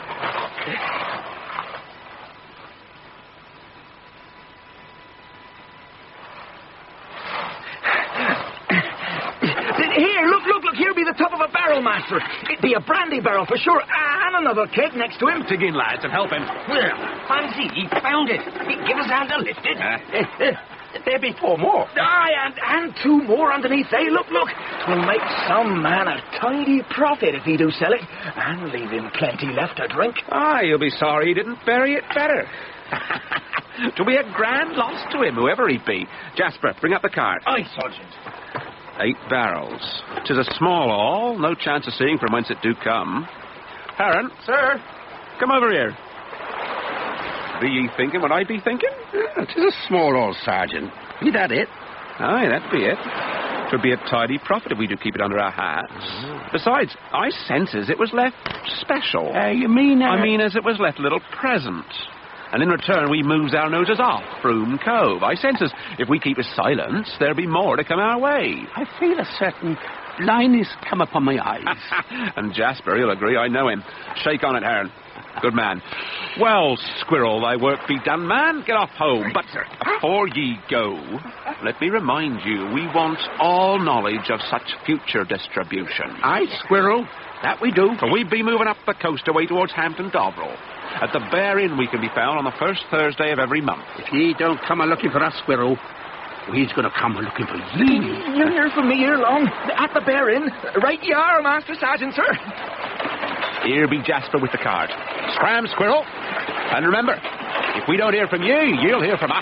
Here, look, here be the top of a barrel, Master. It be a brandy barrel for sure, and another keg next to him. Dig in, lads, and help him. Well, fancy, he found it. Give us a hand to lift it. There be 4 more. Aye, and 2 more underneath there. Look. Will make some man a tidy profit if he do sell it, and leave him plenty left to drink. Aye, you'll be sorry he didn't bury it better. 'Twill be a grand loss to him, whoever he be. Jasper, bring up the cart. Aye, Sergeant. 8 barrels. 'Tis a small haul, no chance of seeing from whence it do come. Heron. Sir. Come over here. Be ye thinking what I be thinking? It is a small old sergeant. Be that it? Aye, that be it. 'Twould be a tidy profit if we do keep it under our hats. Besides, I senses it was left special. You mean... I mean as it was left a little present. And in return, we moves our noses off Broom Cove. I senses if we keep a silence, there'll be more to come our way. I feel a certain blindness come upon my eyes. And Jasper, he'll agree, I know him. Shake on it, Heron. Good man. Well, Squirrel, thy work be done, man. Get off home. But before ye go, let me remind you, we want all knowledge of such future distribution. Aye, Squirrel. That we do. For we be moving up the coast away towards Hampton Dobrel. At the Bear Inn we can be found on the first Thursday of every month. If ye don't come a-looking for us, Squirrel, we's going to come a-looking for ye. You hear from me here long, at the Bear Inn. Right ye are, Master Sergeant, sir. Here be Jasper with the card. Scram, Squirrel. And remember, if we don't hear from you, you'll hear from us.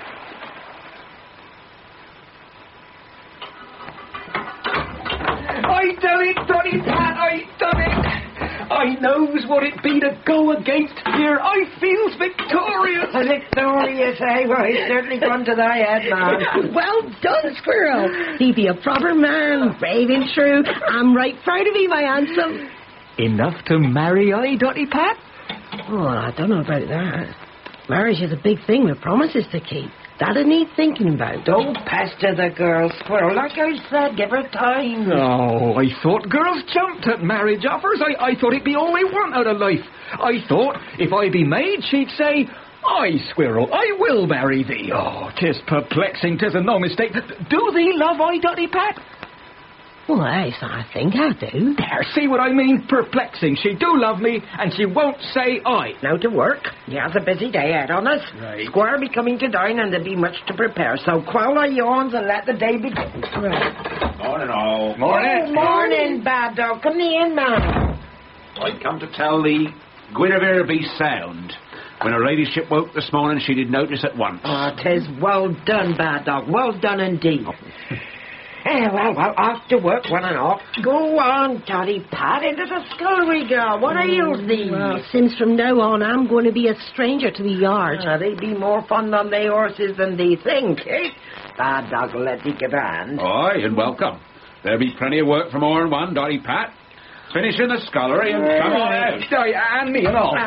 I done it, Donny Pat, I done it. I knows what it be to go against here. I feels victorious. Victorious, eh? Well, it's certainly gone to thy head, man. Well done, Squirrel. He be a proper man, brave and true. I'm right proud of you, my handsome. Enough to marry I, Dotty Pat? Oh, I don't know about that. Marriage is a big thing with promises to keep. That'll need thinking about. Don't pester the girl, Squirrel. Like I said, give her time. Oh, I thought girls jumped at marriage offers. I thought it'd be all they want out of life. I thought if I be made, she'd say, "Aye, Squirrel, I will marry thee." Oh, 'tis perplexing, 'tis a no mistake. Do thee love I, Dotty Pat? Well, I think I do. There, see what I mean? Perplexing. She do love me, and she won't say aye. Now to work. He has a busy day ahead on us. Right. Squire be coming to dine, and there'll be much to prepare. So quell thy yawns and let the day begin. Morning, all. Oh, morning, bad dog. Come in, man. I come to tell thee, Guinevere be sound. When her ladyship woke this morning, she did notice at once. Oh, 'tis well done, bad dog. Well done indeed. Well, off to work, one and all. Go on, Dotty Pat, into the scullery, girl. What ails thee? Well, since from now on I'm going to be a stranger to the yard. They be more fun on they horses than thee think, eh? Bad dog will let thee give a hand. Aye, and welcome. There be plenty of work from all in one, Dotty Pat. Finish in the scullery and come on out. And me and all.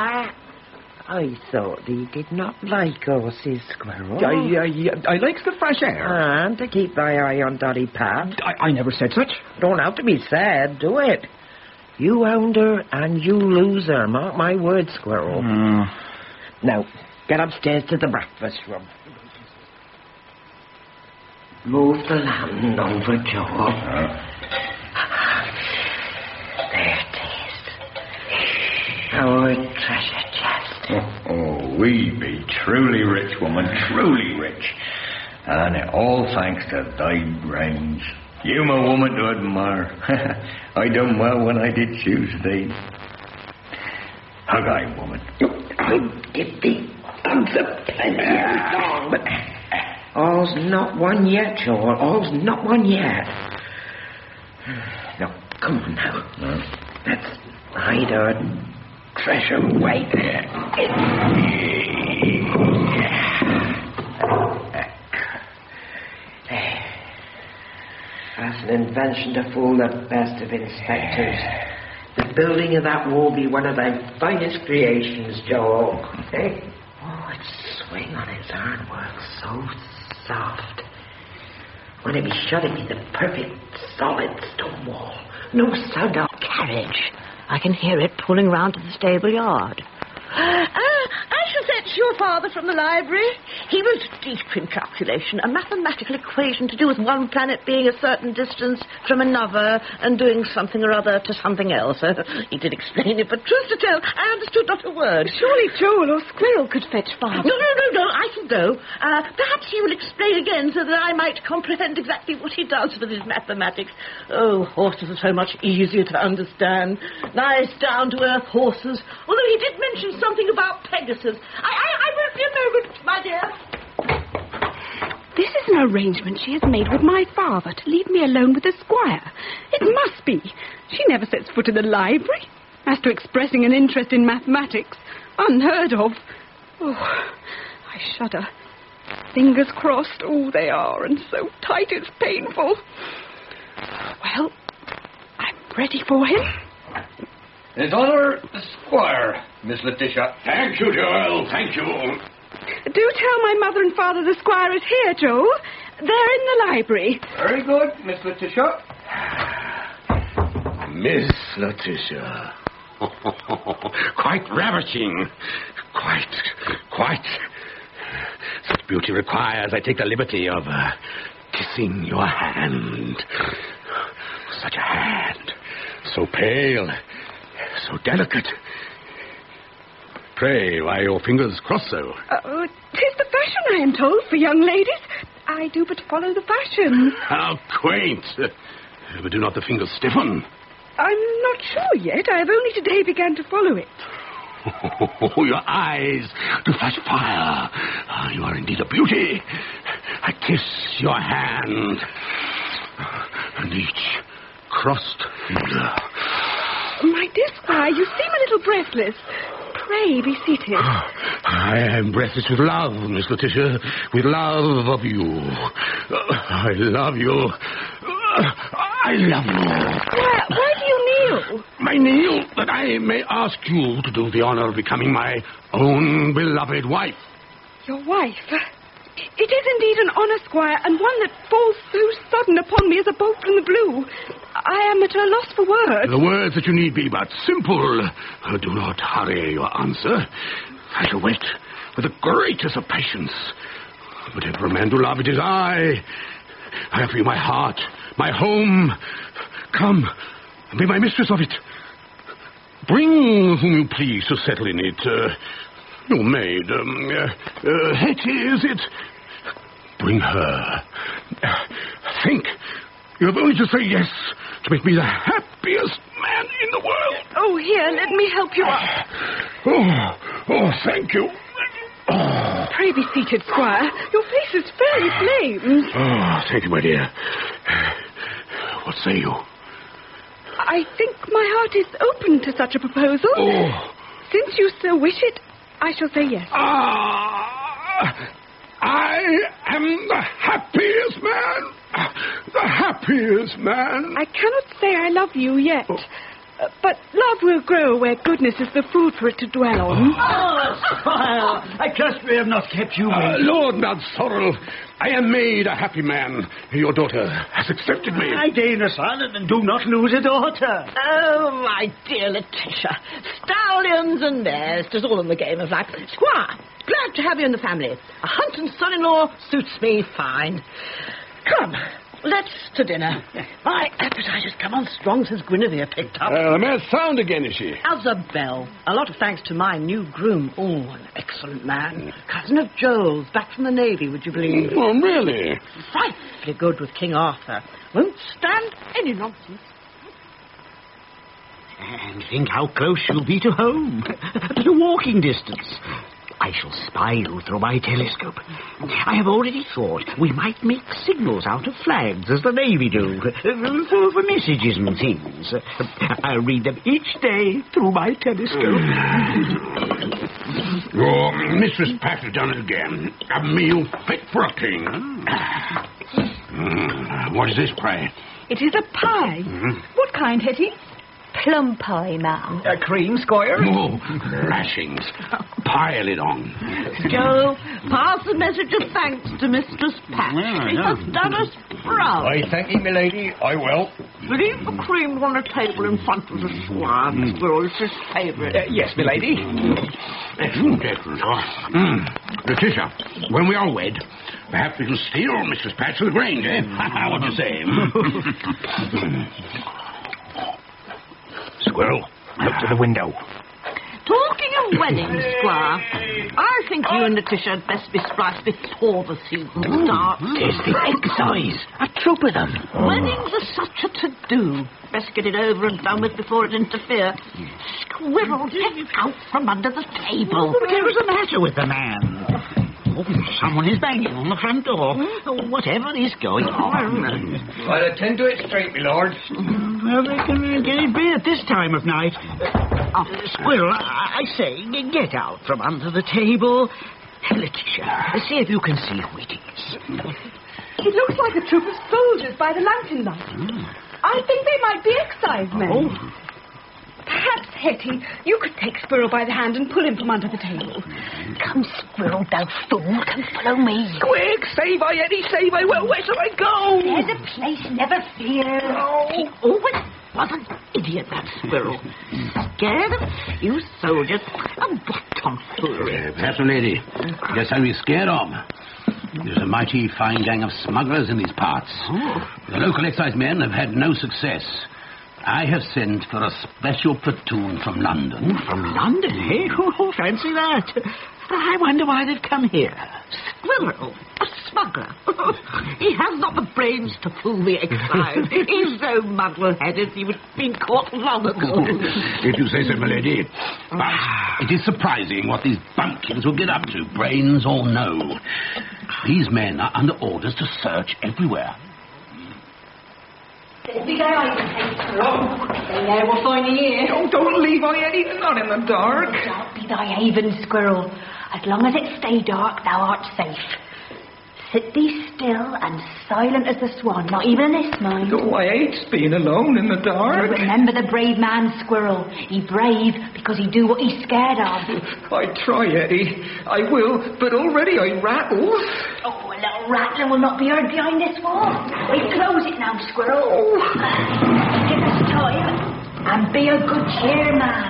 I thought thee did not like horses, Squirrel. I likes the fresh air. And to keep thy eye on Dotty Pat. I never said such. Don't have to be said, do it. You hound her and you lose her, mark my word, Squirrel. Now, get upstairs to the breakfast room. Move the lamp over, Joe. There it is. Our treasure chest. Oh, we be truly rich, woman, truly rich. And it all thanks to thy brains. You my woman to admire. I done well when I did choose thee. Hug I, woman. I did thee answer plenty long, but all's not one yet, Joel. All's not one yet. Now, come on now. Let's hide our treasure away there. That's an invention to fool the best of inspectors. The building of that wall be one of thy finest creations, Joel. Eh? Oh, it's swing on its ironwork, so soft. When it be shut, it be the perfect solid stone wall. No sound of Carriage. I can hear it pulling round to the stable yard. I shall fetch your father from the library. He was deep in calculation, a mathematical equation to do with one planet being a certain distance from another and doing something or other to something else. He did explain it, but truth to tell, I understood not a word. Surely Joel or Squirrel could fetch father. No, I can go. Perhaps he will explain again so that I might comprehend exactly what he does with his mathematics. Oh, horses are so much easier to understand. Nice down-to-earth horses. Although he did mention something about Pegasus. I won't be a moment, my dear. This is an arrangement she has made with my father to leave me alone with the squire. It must be. She never sets foot in the library. As to expressing an interest in mathematics, unheard of. Oh, I shudder. Fingers crossed. Oh, they are, and so tight it's painful. Well, I'm ready for him. His Honour, the Squire, Miss Letitia. Thank you, Joel, thank you. Do tell my mother and father the squire is here, Joel. They're in the library. Very good, Miss Letitia. Miss Letitia. Quite ravishing. Quite. Such beauty requires I take the liberty of kissing your hand. Such a hand. So pale. So delicate. Pray, why your fingers cross so? 'Tis the fashion, I am told, for young ladies. I do but follow the fashion. How quaint. But do not the fingers stiffen? I'm not sure yet. I have only today begun to follow it. Oh, your eyes do flash fire. You are indeed a beauty. I kiss your hand. And each crossed finger. My dear squire, you seem a little breathless. Pray be seated. I am breathless with love, Miss Letitia. With love of you. I love you. I love you. Why do you kneel? I kneel that I may ask you to do the honor of becoming my own beloved wife. Your wife? It is indeed an honour, squire, and one that falls so sudden upon me as a bolt from the blue. I am at a loss for words. The words that you need be but simple. Do not hurry your answer. I shall wait with the greatest of patience. But if for a man to love, it is I. I have for you my heart, my home. Come, and be my mistress of it. Bring whom you please to settle in it. Your maid, Hetty, is it? Bring her. Think. You have only to say yes to make me the happiest man in the world. Oh, here, let me help you up. Oh, thank you. Pray be seated, squire. Your face is fairly flames. Oh, thank you, my dear. What say you? I think my heart is open to such a proposal. Oh. Since you so wish it, I shall say yes. I am the happiest man. The happiest man. I cannot say I love you yet. But love will grow where goodness is the food for it to dwell on. Squire, I trust we have not kept you waiting. Lord Mountsorrel, I am made a happy man. Your daughter has accepted me. I deign a son and do not lose a daughter. Oh, my dear Letitia. Stallions and mares, 'tis all in the game of life. Squire, glad to have you in the family. A Hunton son-in-law suits me fine. Come, Let's to dinner. My appetite has come on strong since Guinevere picked up. The mare's sound again, is she? As a bell. A lot of thanks to my new groom. Oh, an excellent man. Cousin of Joel's, back from the Navy, would you believe? Oh, really? Frightfully good with King Arthur. Won't stand any nonsense. And think how close you'll be to home. At a walking distance. I shall spy you through my telescope. I have already thought we might make signals out of flags, as the Navy do, for messages and things. I'll read them each day through my telescope. Oh, Mistress Pat has done it again. A meal fit for a king. What is this, pray? It is a pie. What kind, Hetty? Plum pie, ma'am. Cream, Squire? Oh, lashings. Pile it on. Joe, pass a message of thanks to Mistress Pat. She has done us proud. I thank you, my lady. I will. Leave the cream on the table in front of the squire. Squirrel is his favourite. Yes, my lady. Excellent, excellent. Letitia, when we are wed, perhaps we can steal Mrs. Pat to the Grange, eh? What do you say? Squirrel, look to the window. Talking of weddings, Squire, I think you and Letitia had best be spliced before the season starts. There's the excise. A troop of them. Weddings are such a to-do. Best get it over and done with before it interferes. Squirrel, get out from under the table. Whatever's the matter with the man? Oh, someone is banging on the front door. Whatever is going on. I'll attend to it straight, my lord. Well, they can get it be at this time of night. Squirrel, I say, get out from under the table. Letitia, see if you can see who it is. It looks like a troop of soldiers by the lantern light. I think they might be excise men. Oh. Perhaps, Hetty, you could take Squirrel by the hand and pull him from under the table. Come, Squirrel, thou fool. Come, follow me. Quick, save I, Eddie, save I. Well, where shall I go? There's a place, never fear. He always was an idiot, that Squirrel. Scared of a few soldiers. Oh, what tomfoolery. Perhaps, lady, guess I'll be scared of. There's a mighty fine gang of smugglers in these parts. The local excise men have had no success. I have sent for a special platoon from London. From London, eh? Oh, fancy that. I wonder why they've come here. Squirrel, a smuggler. He has not the brains to fool the excise. He's so muddle-headed he would have been caught long ago. If you say so, my lady. But it is surprising what these bumpkins will get up to, brains or no. These men are under orders to search everywhere. Be there, I can take Squirrel. Stay there, we'll find you here. Oh, don't leave I, Eddie, not in the dark. Don't be thy haven, Squirrel. As long as it stay dark, thou art safe. Sit thee still and silent as the swan, not even this, mind. Oh, I hate being alone in the dark. Remember the brave man, Squirrel. He brave because he do what he's scared of. I try, Eddie. I will, but already I rattle. Oh, a little rattling will not be heard behind this wall. We close it now, Squirrel. Give us time and be a good cheer, man.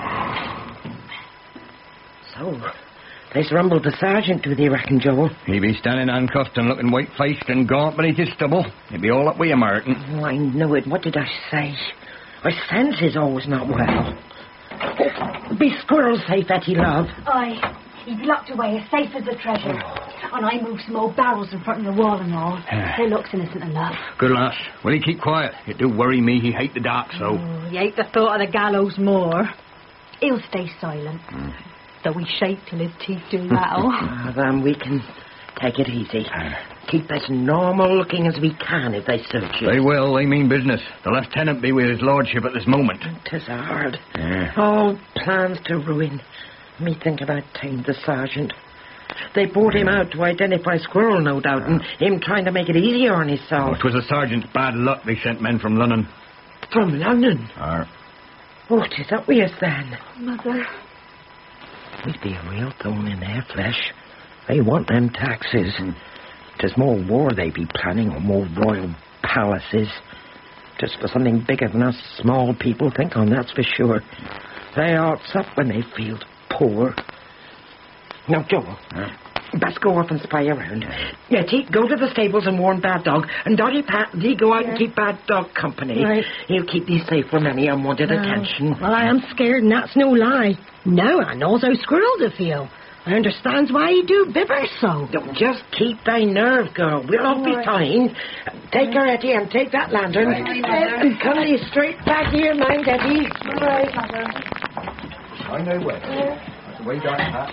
So, there's rumbled the sergeant, do they reckon, Joel? He be standing handcuffed and looking white-faced and gaunt beneath his stubble. He'd be all up with you, Martin. Oh, I know it. What did I say? My sense is always not well. Oh, be Squirrel safe, Etty, love. Aye. He's locked away as safe as the treasure. And I moved some old barrels in front of the wall and all. They looks innocent enough. Good lass. Will he keep quiet? It do worry me. He hate the dark so. He hate the thought of the gallows more. He'll stay silent. Though we shake till his teeth do rattle. Then we can take it easy. Keep as normal looking as we can if they search you. They will. They mean business. The lieutenant be with his lordship at this moment. 'Tis hard. All plans to ruin. Me think about tamed the sergeant. They brought him out to identify Squirrel, no doubt, and him trying to make it easier on himself. It was the sergeant's bad luck they sent men from London. From London? Are. Oh, 'tis up with us then. Mother. We'd be a real thorn in their flesh. They want them taxes. 'Tis more war they be planning, or more royal palaces. Just for something bigger than us small people think on, that's for sure. They hearts up when they feel poor. Now, Joel, best go up and spy around. Yeah, Teat, go to the stables and warn Bad Dog. And Dotty Pat, thee go out and keep Bad Dog company. Right. He'll keep thee safe from any unwanted attention. Well, I am scared, and that's no lie. Now I knows how Squirrel to feel. I understands why he do bibber so. Don't just keep thy nerve, girl. We'll all be fine. Take her, Eddie, and take that lantern. And come thee straight back here, mind, Eddie. I know where. That's the way down, Pat.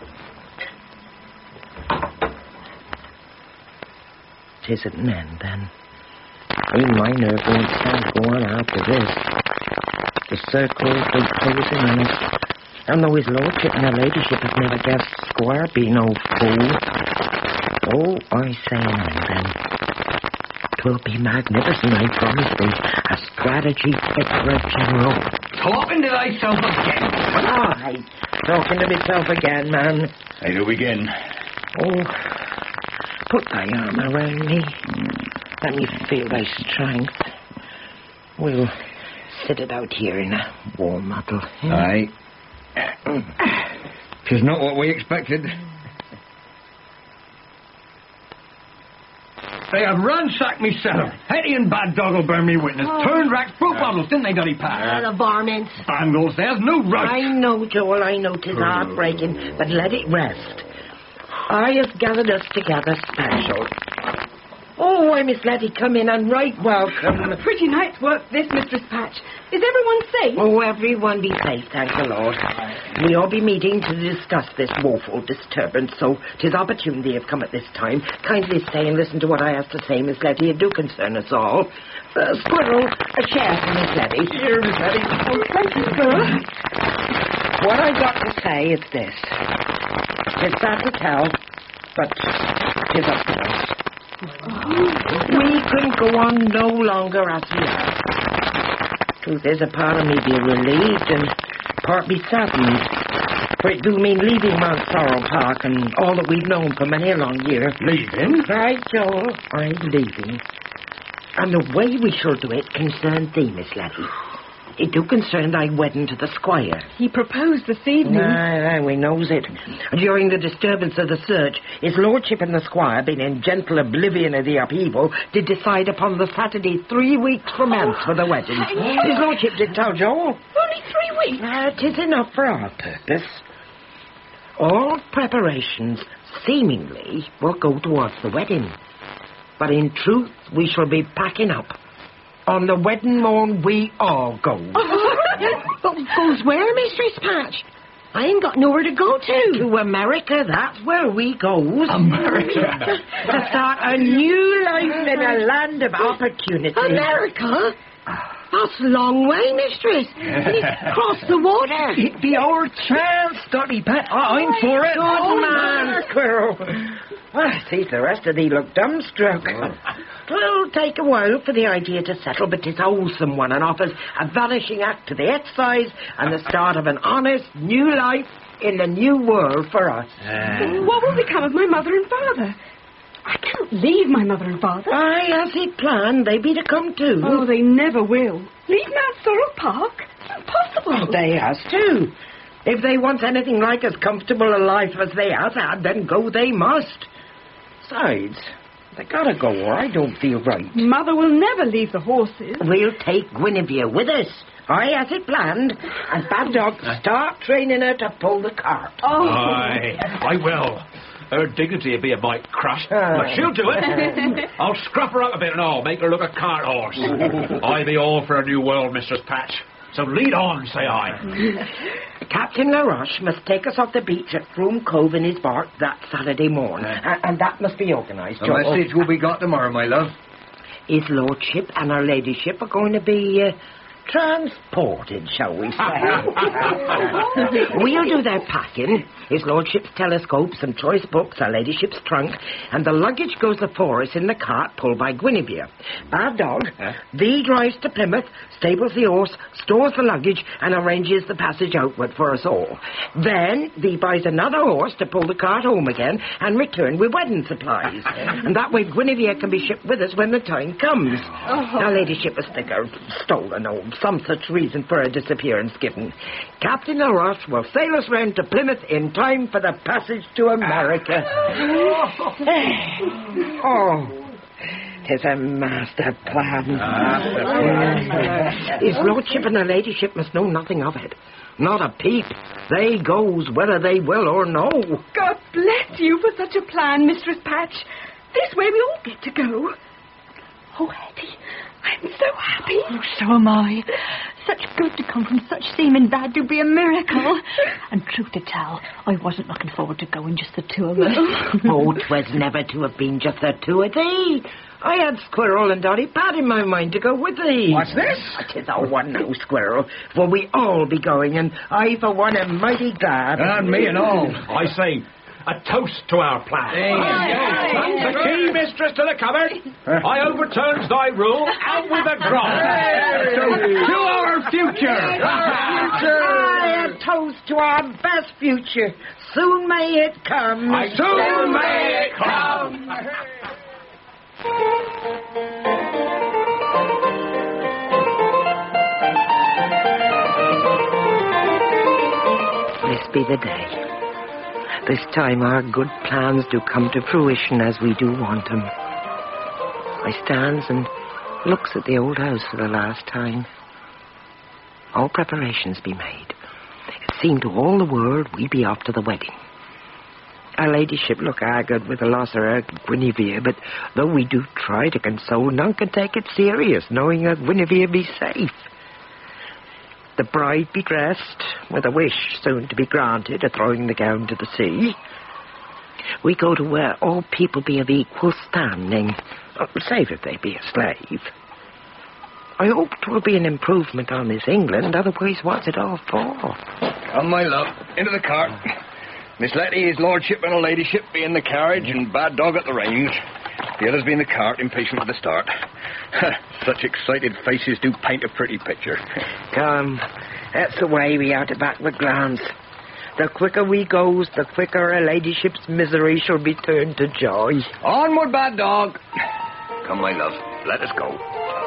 Tisn't an end, then. Even my nerve won't stand to go on after this. The circle's been closing on us. And though his lordship and her ladyship have never guessed Squire be no fool. Oh, I say now, then. 'Twill be magnificent, I promise thee. A strategy fit for a general. Talking to thyself again. Aye, talking to myself again, man. I do begin. Oh, put thy arm around me. Let me feel thy strength. We'll sit it out here in a warm huddle. Aye. 'Tis not what we expected. They have ransacked me cellar. Hetty and Bad Dog will bear me witness. Turned racks, broke bottles, didn't they, Dotty Pat? The varmints. Bangles, there's no right. I know, Joel, I know 'tis heartbreaking, but let it rest. I have gathered us together special. Oh, I Miss Letty come in and right welcome. Pretty night's work, this, Mistress Patch. Is everyone safe? Oh, everyone be safe, thank the Lord. We all be meeting to discuss this woeful disturbance, so 'tis opportune thee have come at this time. Kindly stay and listen to what I have to say, Miss Letty. It do concern us all. Squirrel, a chair for Miss Letty. Here, Miss Letty. Oh, thank you, sir. What I got to say is this. 'Tis sad to tell, but 'tis up to us. We couldn't go on no longer as we are. Truth is, a part of me be relieved and part be saddened. For it do mean leaving Mount Sorrel Park and all that we've known for many a long year. Leaving? Right, Joel, I'm leaving. And the way we shall do it concerns thee, Miss Letty. It do concern thy wedding to the squire. He proposed this evening. Aye, we knows it. During the disturbance of the search, his lordship and the squire, being in gentle oblivion of the upheaval, did decide upon the Saturday 3 weeks from hence for the wedding. His lordship did tell Joel. Only 3 weeks? 'Tis enough for our purpose. All preparations, seemingly, will go towards the wedding. But in truth, we shall be packing up. On the wedding morn, we all go. But goes where, Mistress Patch? I ain't got nowhere to go to. To America, that's where we goes. America? To start a new life in a land of opportunity. America? That's a long way, Mistress. Cross the water. It be our chance, Dotty Pat. I'm for it. Good man, Squirrel. Well, see, the rest of thee look dumbstruck. Twill take a while for the idea to settle, but 'tis a wholesome one and offers a vanishing act to the exercise and the start of an honest new life in the new world for us. What will become of my mother and father? I can't leave my mother and father. Aye, as he planned, they be to come too. Oh, they never will. Leave Mount Sorrel Park? It's impossible. They has to. If they want anything like as comfortable a life as they has had, then go they must. Besides, they gotta go or I don't feel right. Mother will never leave the horses. We'll take Guinevere with us. Aye, as it planned. And Bad Dog, start training her to pull the cart. Oh. Aye, I will. Her dignity would be a mite crushed, but she'll do it. I'll scruff her up a bit and all, make her look a cart horse. I be all for a new world, Mistress Patch. So lead on, say I. Captain LaRoche must take us off the beach at Froome Cove in his bark that Saturday morning. And that must be organised. A message will be got tomorrow, my love. His lordship and her ladyship are going to be transported, shall we say. We'll do their packing. His lordship's telescopes and choice books, her ladyship's trunk, and the luggage goes afore us in the cart pulled by Guinevere. Bad Dog, thee drives to Plymouth, stables the horse, stores the luggage, and arranges the passage outward for us all. Then thee buys another horse to pull the cart home again and return with wedding supplies. And that way Guinevere can be shipped with us when the time comes. Her ladyship must think her stolen old some such reason for her disappearance given. Captain O'Ross will sail us round to Plymouth in time for the passage to America. Oh, 'tis a master plan. His lordship and her ladyship must know nothing of it. Not a peep. They goes whether they will or no. God bless you for such a plan, Mistress Patch. This way we all get to go. Oh, Hetty, I'm so happy. Oh, so am I. Such good to come from such seeming bad to be a miracle. And truth to tell, I wasn't looking forward to going just the two of us. Oh, 'twas never to have been just the two of thee. I had Squirrel and Dotty Pat in my mind to go with thee. What's this? 'Tis a one now, Squirrel, for we all be going, and I, for one, am mighty glad. And me and all. I say, a toast to our plan. The key, mistress, to the cupboard. I overturns thy rule, out with a drop. To our future. Aye, a toast to our best future. Soon may it come. Soon may it come. This be the day. This time our good plans do come to fruition as we do want 'em. I stands and looks at the old house for the last time. All preparations be made. It seemed to all the world we be off to the wedding. Our ladyship look haggard with the loss of her Guinevere, but though we do try to console, none can take it serious, knowing that Guinevere be safe. The bride be dressed, with a wish soon to be granted of throwing the gown to the sea. We go to where all people be of equal standing, save if they be a slave. I hope 'twill be an improvement on this England, otherwise what's it all for? Come, my love, into the cart. Miss Letty, his lordship and her ladyship be in the carriage and Bad Dog at the reins. The others be in the cart, impatient for the start. Such excited faces do paint a pretty picture. Come, that's the way we are to backward glance. The quicker we goes, the quicker her ladyship's misery shall be turned to joy. Onward, Bad Dog. Come, my love, let us go.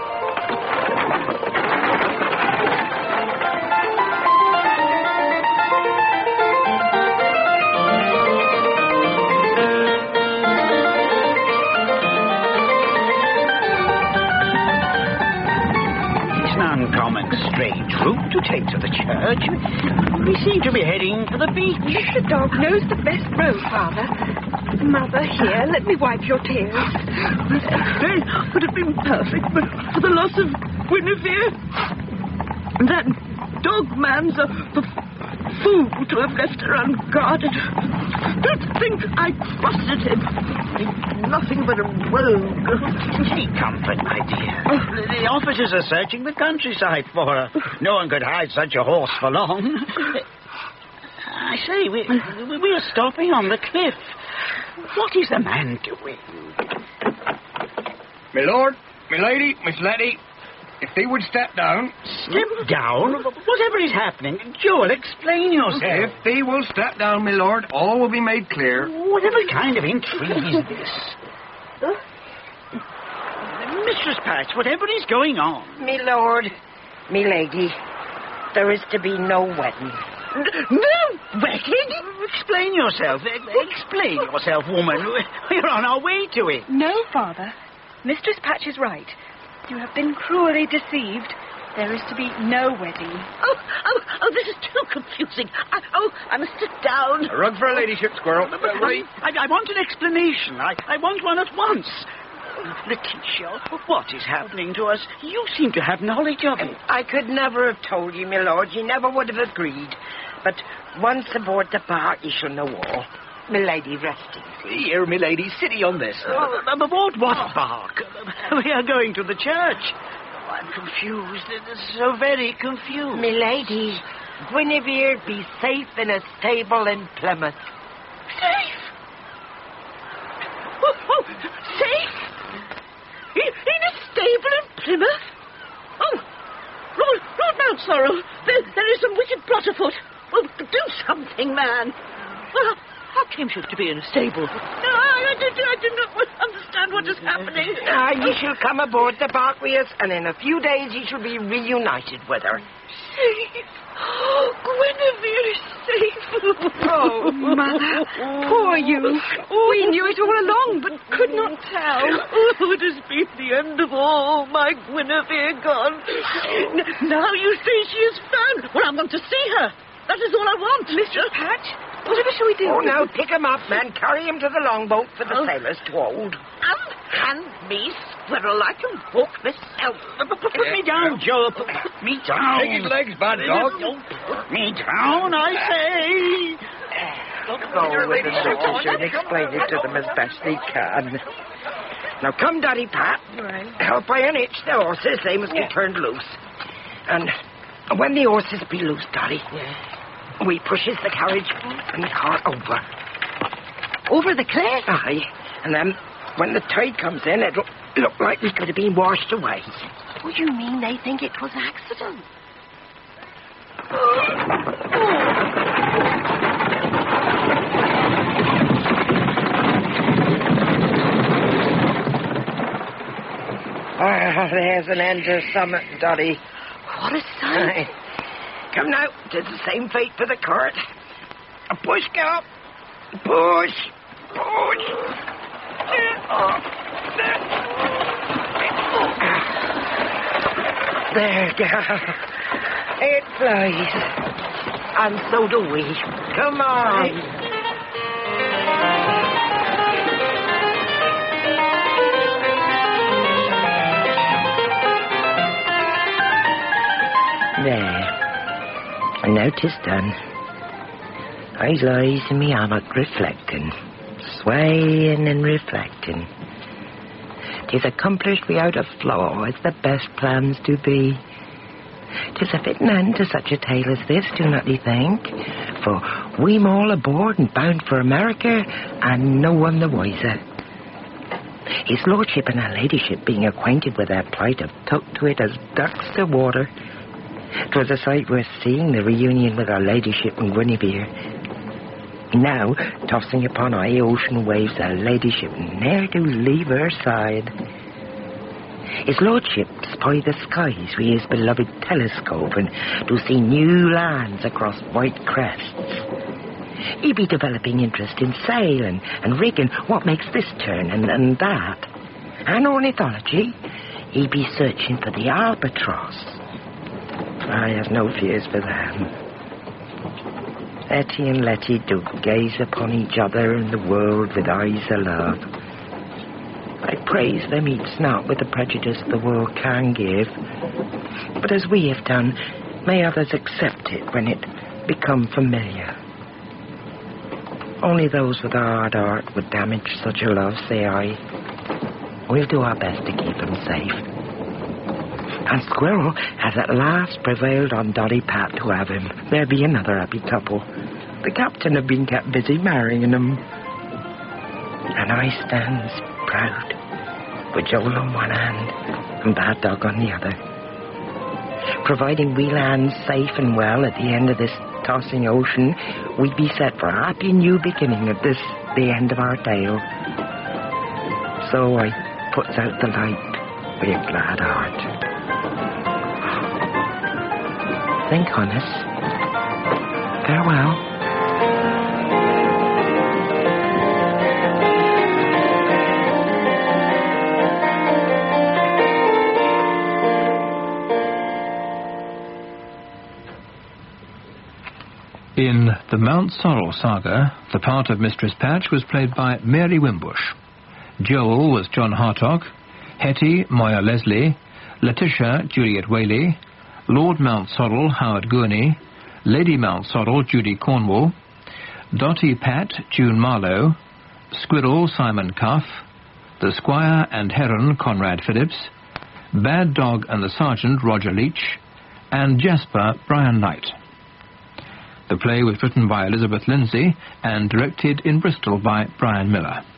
Uncommon strange route to take to the church. We seem to be heading for the beach. Mr. Dog knows the best road, Father. Mother, here, let me wipe your tears. This day would have been perfect, but for the loss of Guinevere. That dog man's a fool to have left her unguarded. Don't think I trusted him. He's nothing but a rogue. Take comfort, my dear. The officers are searching the countryside for her. No one could hide such a horse for long. I say, we are stopping on the cliff. What is the man doing? My lord, my lady, Miss Letty, if they would step down... Step down? Whatever is happening, Joel, explain yourself. If they will step down, my lord, all will be made clear. Whatever kind of intrigue is this? Mistress Patch, whatever is going on? Me lord, me lady, there is to be no wedding. No wedding? Explain yourself. Explain yourself, woman. We're on our way to it. No, Father. Mistress Patch is right. You have been cruelly deceived. There is to be no wedding. Oh, this is too confusing. I must sit down. A rug for her ladyship, Squirrel. I want an explanation. I want one at once. Letitia, what is happening to us? You seem to have knowledge of it. I could never have told you, my lord. You never would have agreed. But once aboard the bark, you shall know all. My lady, rest easy. Here, my lady, sitting on this. Aboard what bark? We are going to the church. I'm confused. So very confused. My lady, Guinevere be safe in a stable in Plymouth. Safe? Oh, safe? In a stable in Plymouth? Oh, Lord Mountsorrel, there is some wicked plot afoot. Oh, do something, man. Well, how came she to be in a stable? No, I do not understand. understand what is happening. Ye shall come aboard the bark with us, and in a few days ye shall be reunited with her. Safe. Oh, Guinevere is safe. Oh, Mother, poor you. We knew it all along, but could not tell. Oh, it has been the end of all, my Guinevere gone. Now you say she is found. Well, I'm going to see her. That is all I want. Mr. Patch, whatever shall we do? Oh, now pick him up, man. Carry him to the longboat for the sailors to hold. And hand me, Squirrel. I can walk myself. Put me down, Joe. Put me down. Take his legs, bad dog. Put me down, I say. Go with the Letitia and explain it to them as best they can. Now come, Daddy Pat. Right. Help I unhitch the horses. They must be turned loose. And when the horses be loose, Daddy, we pushes the carriage and the cart over. Over the cliff? Aye. And then when the tide comes in, it'll look like we could have been washed away. What do you mean they think it was accident? There's an end to summit, Dotty. What a sight. Come now, tis the same fate for the cart. A push, girl. Push. Push. There, girl. It flies. And so do we. Come on. There. Now 'tis done. I lies in me hammock reflecting, swaying and reflecting. 'Tis accomplished without a flaw, as the best plans do be. 'Tis a fitting end to such a tale as this, do not ye think? For we'm all aboard and bound for America, and no one the wiser. His lordship and her ladyship, being acquainted with their plight, have took to it as ducks to water. 'Twas a sight worth seeing, the reunion with her ladyship and Guinevere. Now, tossing upon high ocean waves, her ladyship ne'er do leave her side. His lordship spy the skies with his beloved telescope and do see new lands across white crests. He be developing interest in sail and rigging what makes this turn and that. And ornithology, he be searching for the albatross. I have no fears for them. Etty and Letty do gaze upon each other and the world with eyes of love. I praise them each not with the prejudice the world can give, but as we have done, may others accept it when it become familiar. Only those with a hard heart would damage such a love, say I. We'll do our best to keep him safe. And Squirrel has at last prevailed on Dolly Pat to have him. There be another happy couple. The captain have been kept busy marrying them. And I stands proud, with Joel on one hand and Bad Dog on the other. Providing we land safe and well at the end of this tossing ocean, we'd be set for a happy new beginning at this, the end of our tale. So I puts out the light with a glad heart. Think on us. Farewell. In the Mount Sorrel saga, the part of Mistress Patch was played by Mary Wimbush. Joel was John Hartog, Hetty Moya Leslie, Letitia Juliet Whaley, Lord Mount Sorrel Howard Gurney, Lady Mount Sorrel Judy Cornwall, Dotty Pat June Marlowe, Squirrel Simon Cuff, the Squire and Heron Conrad Phillips, Bad Dog and the Sergeant Roger Leach, and Jasper Brian Knight. The play was written by Elizabeth Lindsay and directed in Bristol by Brian Miller.